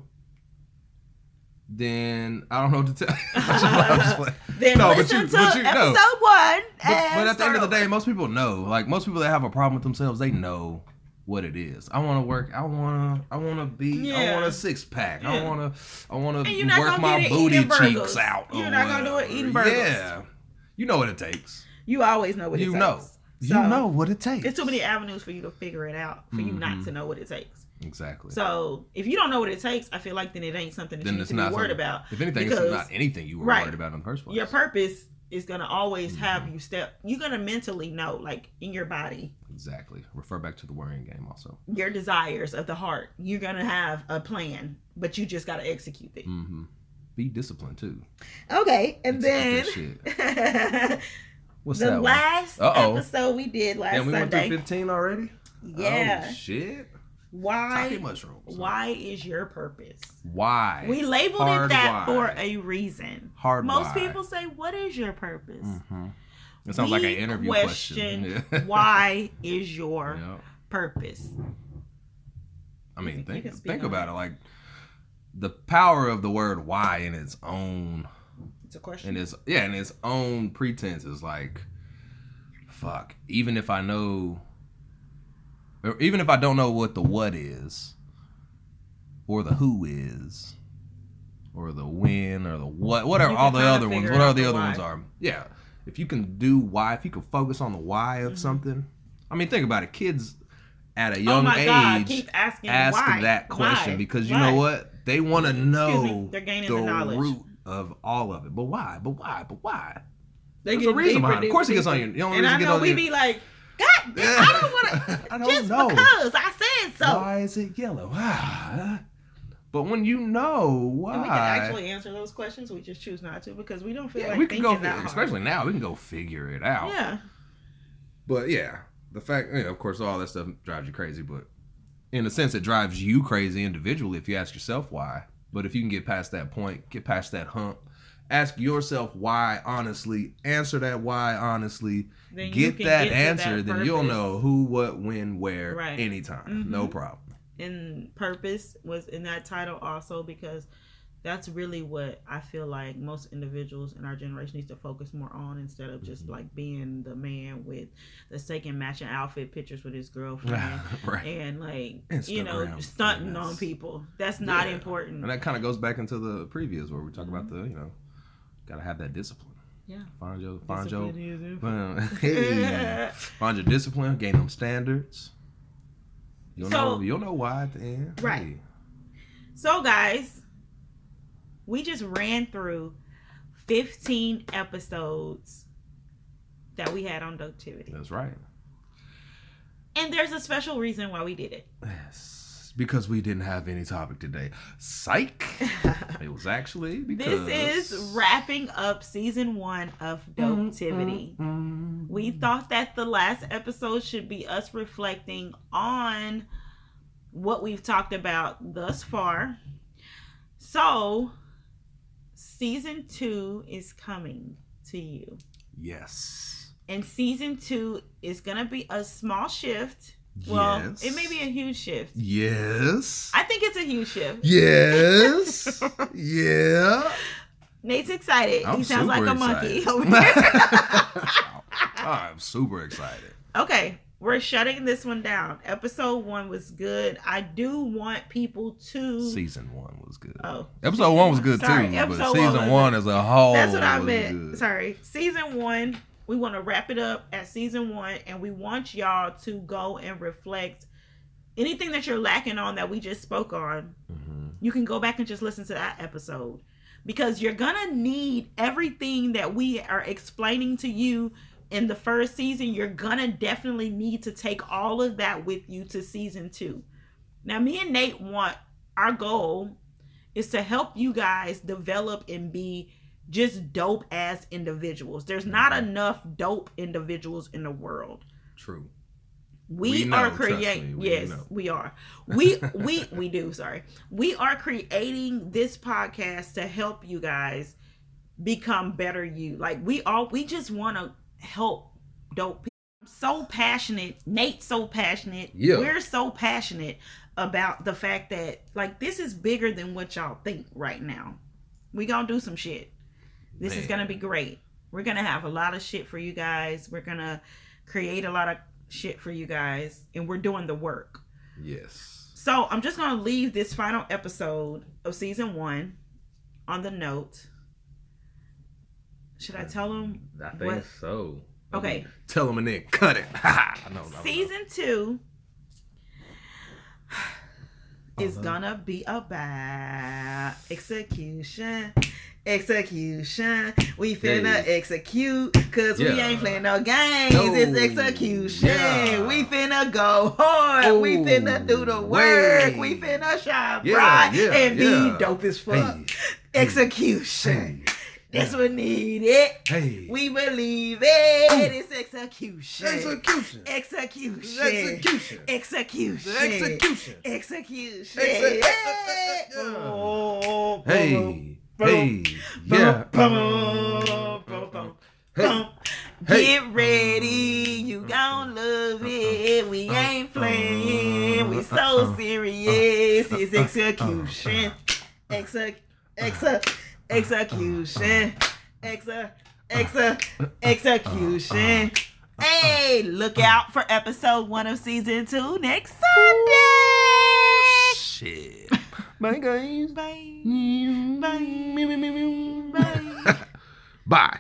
[SPEAKER 2] then I don't know what to tell you.
[SPEAKER 1] Then listen to episode 1.
[SPEAKER 2] But at the end of the day, most people know. Like most people that have a problem with themselves, they know what it is. I want to work. I want to be. I want a 6-pack. I want to work my booty cheeks out.
[SPEAKER 1] You're not gonna do it eating burgers.
[SPEAKER 2] Yeah, you know what it takes.
[SPEAKER 1] You always know what it takes.
[SPEAKER 2] You know what it takes.
[SPEAKER 1] There's too many avenues for you to figure it out. For you not to know what it takes.
[SPEAKER 2] Exactly.
[SPEAKER 1] So if you don't know what it takes, I feel like then it ain't something that you need to be worried about.
[SPEAKER 2] If anything, it's not anything you were worried about in the first place.
[SPEAKER 1] Your purpose is going to always have you you're going to mentally know, like in your body.
[SPEAKER 2] Exactly. Refer back to the worrying game also.
[SPEAKER 1] Your desires of the heart. You're going to have a plan, but you just got to execute it.
[SPEAKER 2] Mm-hmm. Be disciplined too.
[SPEAKER 1] Okay. And
[SPEAKER 2] execute
[SPEAKER 1] then
[SPEAKER 2] what's
[SPEAKER 1] the
[SPEAKER 2] that
[SPEAKER 1] last episode we did last Sunday.
[SPEAKER 2] And we went through 15 already?
[SPEAKER 1] Yeah.
[SPEAKER 2] Oh, shit.
[SPEAKER 1] Why?
[SPEAKER 2] Mushrooms.
[SPEAKER 1] Why is your purpose?
[SPEAKER 2] Why?
[SPEAKER 1] We labeled it that for a reason. Most people say, "What is your purpose?"
[SPEAKER 2] Mm-hmm. It sounds like an interview question.
[SPEAKER 1] Why is your purpose?
[SPEAKER 2] I mean, think about it. Like the power of the word "why" in its own.
[SPEAKER 1] It's a question.
[SPEAKER 2] In its own pretense is like, fuck. Even if I don't know what the what is, or the who is, or the when, or the what, whatever, all the other ones, whatever the other ones are. Yeah. If you can do why, if you can focus on the why of something. I mean, think about it. Kids at a young age
[SPEAKER 1] keep asking
[SPEAKER 2] that question because you know what? They want to know
[SPEAKER 1] they're gaining the knowledge.
[SPEAKER 2] Root of all of it. But why? But why? But why?
[SPEAKER 1] There's
[SPEAKER 2] a reason behind it. Of course it gets on you.
[SPEAKER 1] And I know we be like, God, I don't want to.
[SPEAKER 2] I don't
[SPEAKER 1] just
[SPEAKER 2] know.
[SPEAKER 1] Because I said so.
[SPEAKER 2] Why is it yellow? But when you know why,
[SPEAKER 1] and we can actually answer those questions. We just choose not to because we don't feel like
[SPEAKER 2] we can
[SPEAKER 1] thinking
[SPEAKER 2] go.
[SPEAKER 1] That hard.
[SPEAKER 2] Especially now, we can go figure it out.
[SPEAKER 1] Yeah.
[SPEAKER 2] But yeah, the fact, of course, all that stuff drives you crazy. But in a sense, it drives you crazy individually if you ask yourself why. But if you can get past that point, get past that hump, ask yourself why honestly, answer that why honestly,
[SPEAKER 1] then
[SPEAKER 2] get that answer, then you'll
[SPEAKER 1] purpose.
[SPEAKER 2] know who, what, when, where,
[SPEAKER 1] right.
[SPEAKER 2] anytime.
[SPEAKER 1] Mm-hmm.
[SPEAKER 2] No problem.
[SPEAKER 1] And purpose was in that title also because that's really what I feel like most individuals in our generation needs to focus more on instead of just like being the man with the second matching outfit pictures with his girlfriend
[SPEAKER 2] right.
[SPEAKER 1] and like
[SPEAKER 2] Instagram
[SPEAKER 1] stunting on people. That's not important.
[SPEAKER 2] And that kind of goes back into the previous where we talk about the gotta have that discipline.
[SPEAKER 1] Yeah.
[SPEAKER 2] Find your discipline, gain them standards. You'll know why at the end.
[SPEAKER 1] Right. Hey. So guys, we just ran through 15 episodes that we had on Dopetivity.
[SPEAKER 2] That's right.
[SPEAKER 1] And there's a special reason why we did it.
[SPEAKER 2] Yes. Because we didn't have any topic today. Psych. It was actually because...
[SPEAKER 1] This is wrapping up season 1 of Dopetivity. We thought that the last episode should be us reflecting on what we've talked about thus far. So, season 2 is coming to you.
[SPEAKER 2] Yes.
[SPEAKER 1] And season 2 is going to be a small shift. Well, it may be a huge shift.
[SPEAKER 2] Yes.
[SPEAKER 1] I think it's a huge shift.
[SPEAKER 2] Yes. Yeah.
[SPEAKER 1] Nate's excited. He sounds like a monkey over
[SPEAKER 2] I'm super excited.
[SPEAKER 1] Okay. We're shutting this one down. Episode 1 was good. I do want people to...
[SPEAKER 2] Season 1 was good.
[SPEAKER 1] Oh.
[SPEAKER 2] Episode 1 was good too. But season 1 as a whole
[SPEAKER 1] That's what I meant.
[SPEAKER 2] Good.
[SPEAKER 1] Sorry. Season 1, we want to wrap it up at season 1. And we want y'all to go and reflect anything that you're lacking on that we just spoke on. Mm-hmm. You can go back and just listen to that episode. Because you're going to need everything that we are explaining to you in the first season. You're gonna definitely need to take all of that with you to season 2. Now, me and Nate our goal is to help you guys develop and be just dope as individuals. There's not enough dope individuals in the world.
[SPEAKER 2] True.
[SPEAKER 1] We are creating. Yes, we are. We do. Sorry, we are creating this podcast to help you guys become better. Like we just want to help dope people. I'm so passionate. Nate's so passionate.
[SPEAKER 2] Yeah.
[SPEAKER 1] We're so passionate about the fact that like this is bigger than what y'all think right now. We gonna do some shit. This is gonna be great. We're gonna have a lot of shit for you guys. We're gonna create a lot of shit for you guys, and we're doing the work.
[SPEAKER 2] Yes.
[SPEAKER 1] So I'm just gonna leave this final episode of season 1 on the note. Should I tell them?
[SPEAKER 2] I think so.
[SPEAKER 1] Okay.
[SPEAKER 2] Tell them and then cut it.
[SPEAKER 1] Season 2. It's gonna be about execution. Execution. We finna execute, cause we ain't playing no games. It's execution. We finna go hard. We finna do the work. We finna shine bright and be dope as fuck. Execution. That's what needed. We believe it. It's execution.
[SPEAKER 2] Execution.
[SPEAKER 1] Execution.
[SPEAKER 2] Execution.
[SPEAKER 1] Execution.
[SPEAKER 2] Execution.
[SPEAKER 1] Execution. Get ready, you gon' love it. We ain't playing, we so serious. It's execution. Execution. Execution. Hey, look out for episode 1 of season 2 next Sunday.
[SPEAKER 2] Shit. Bye, guys.
[SPEAKER 1] Bye. Bye. Bye.
[SPEAKER 2] Bye.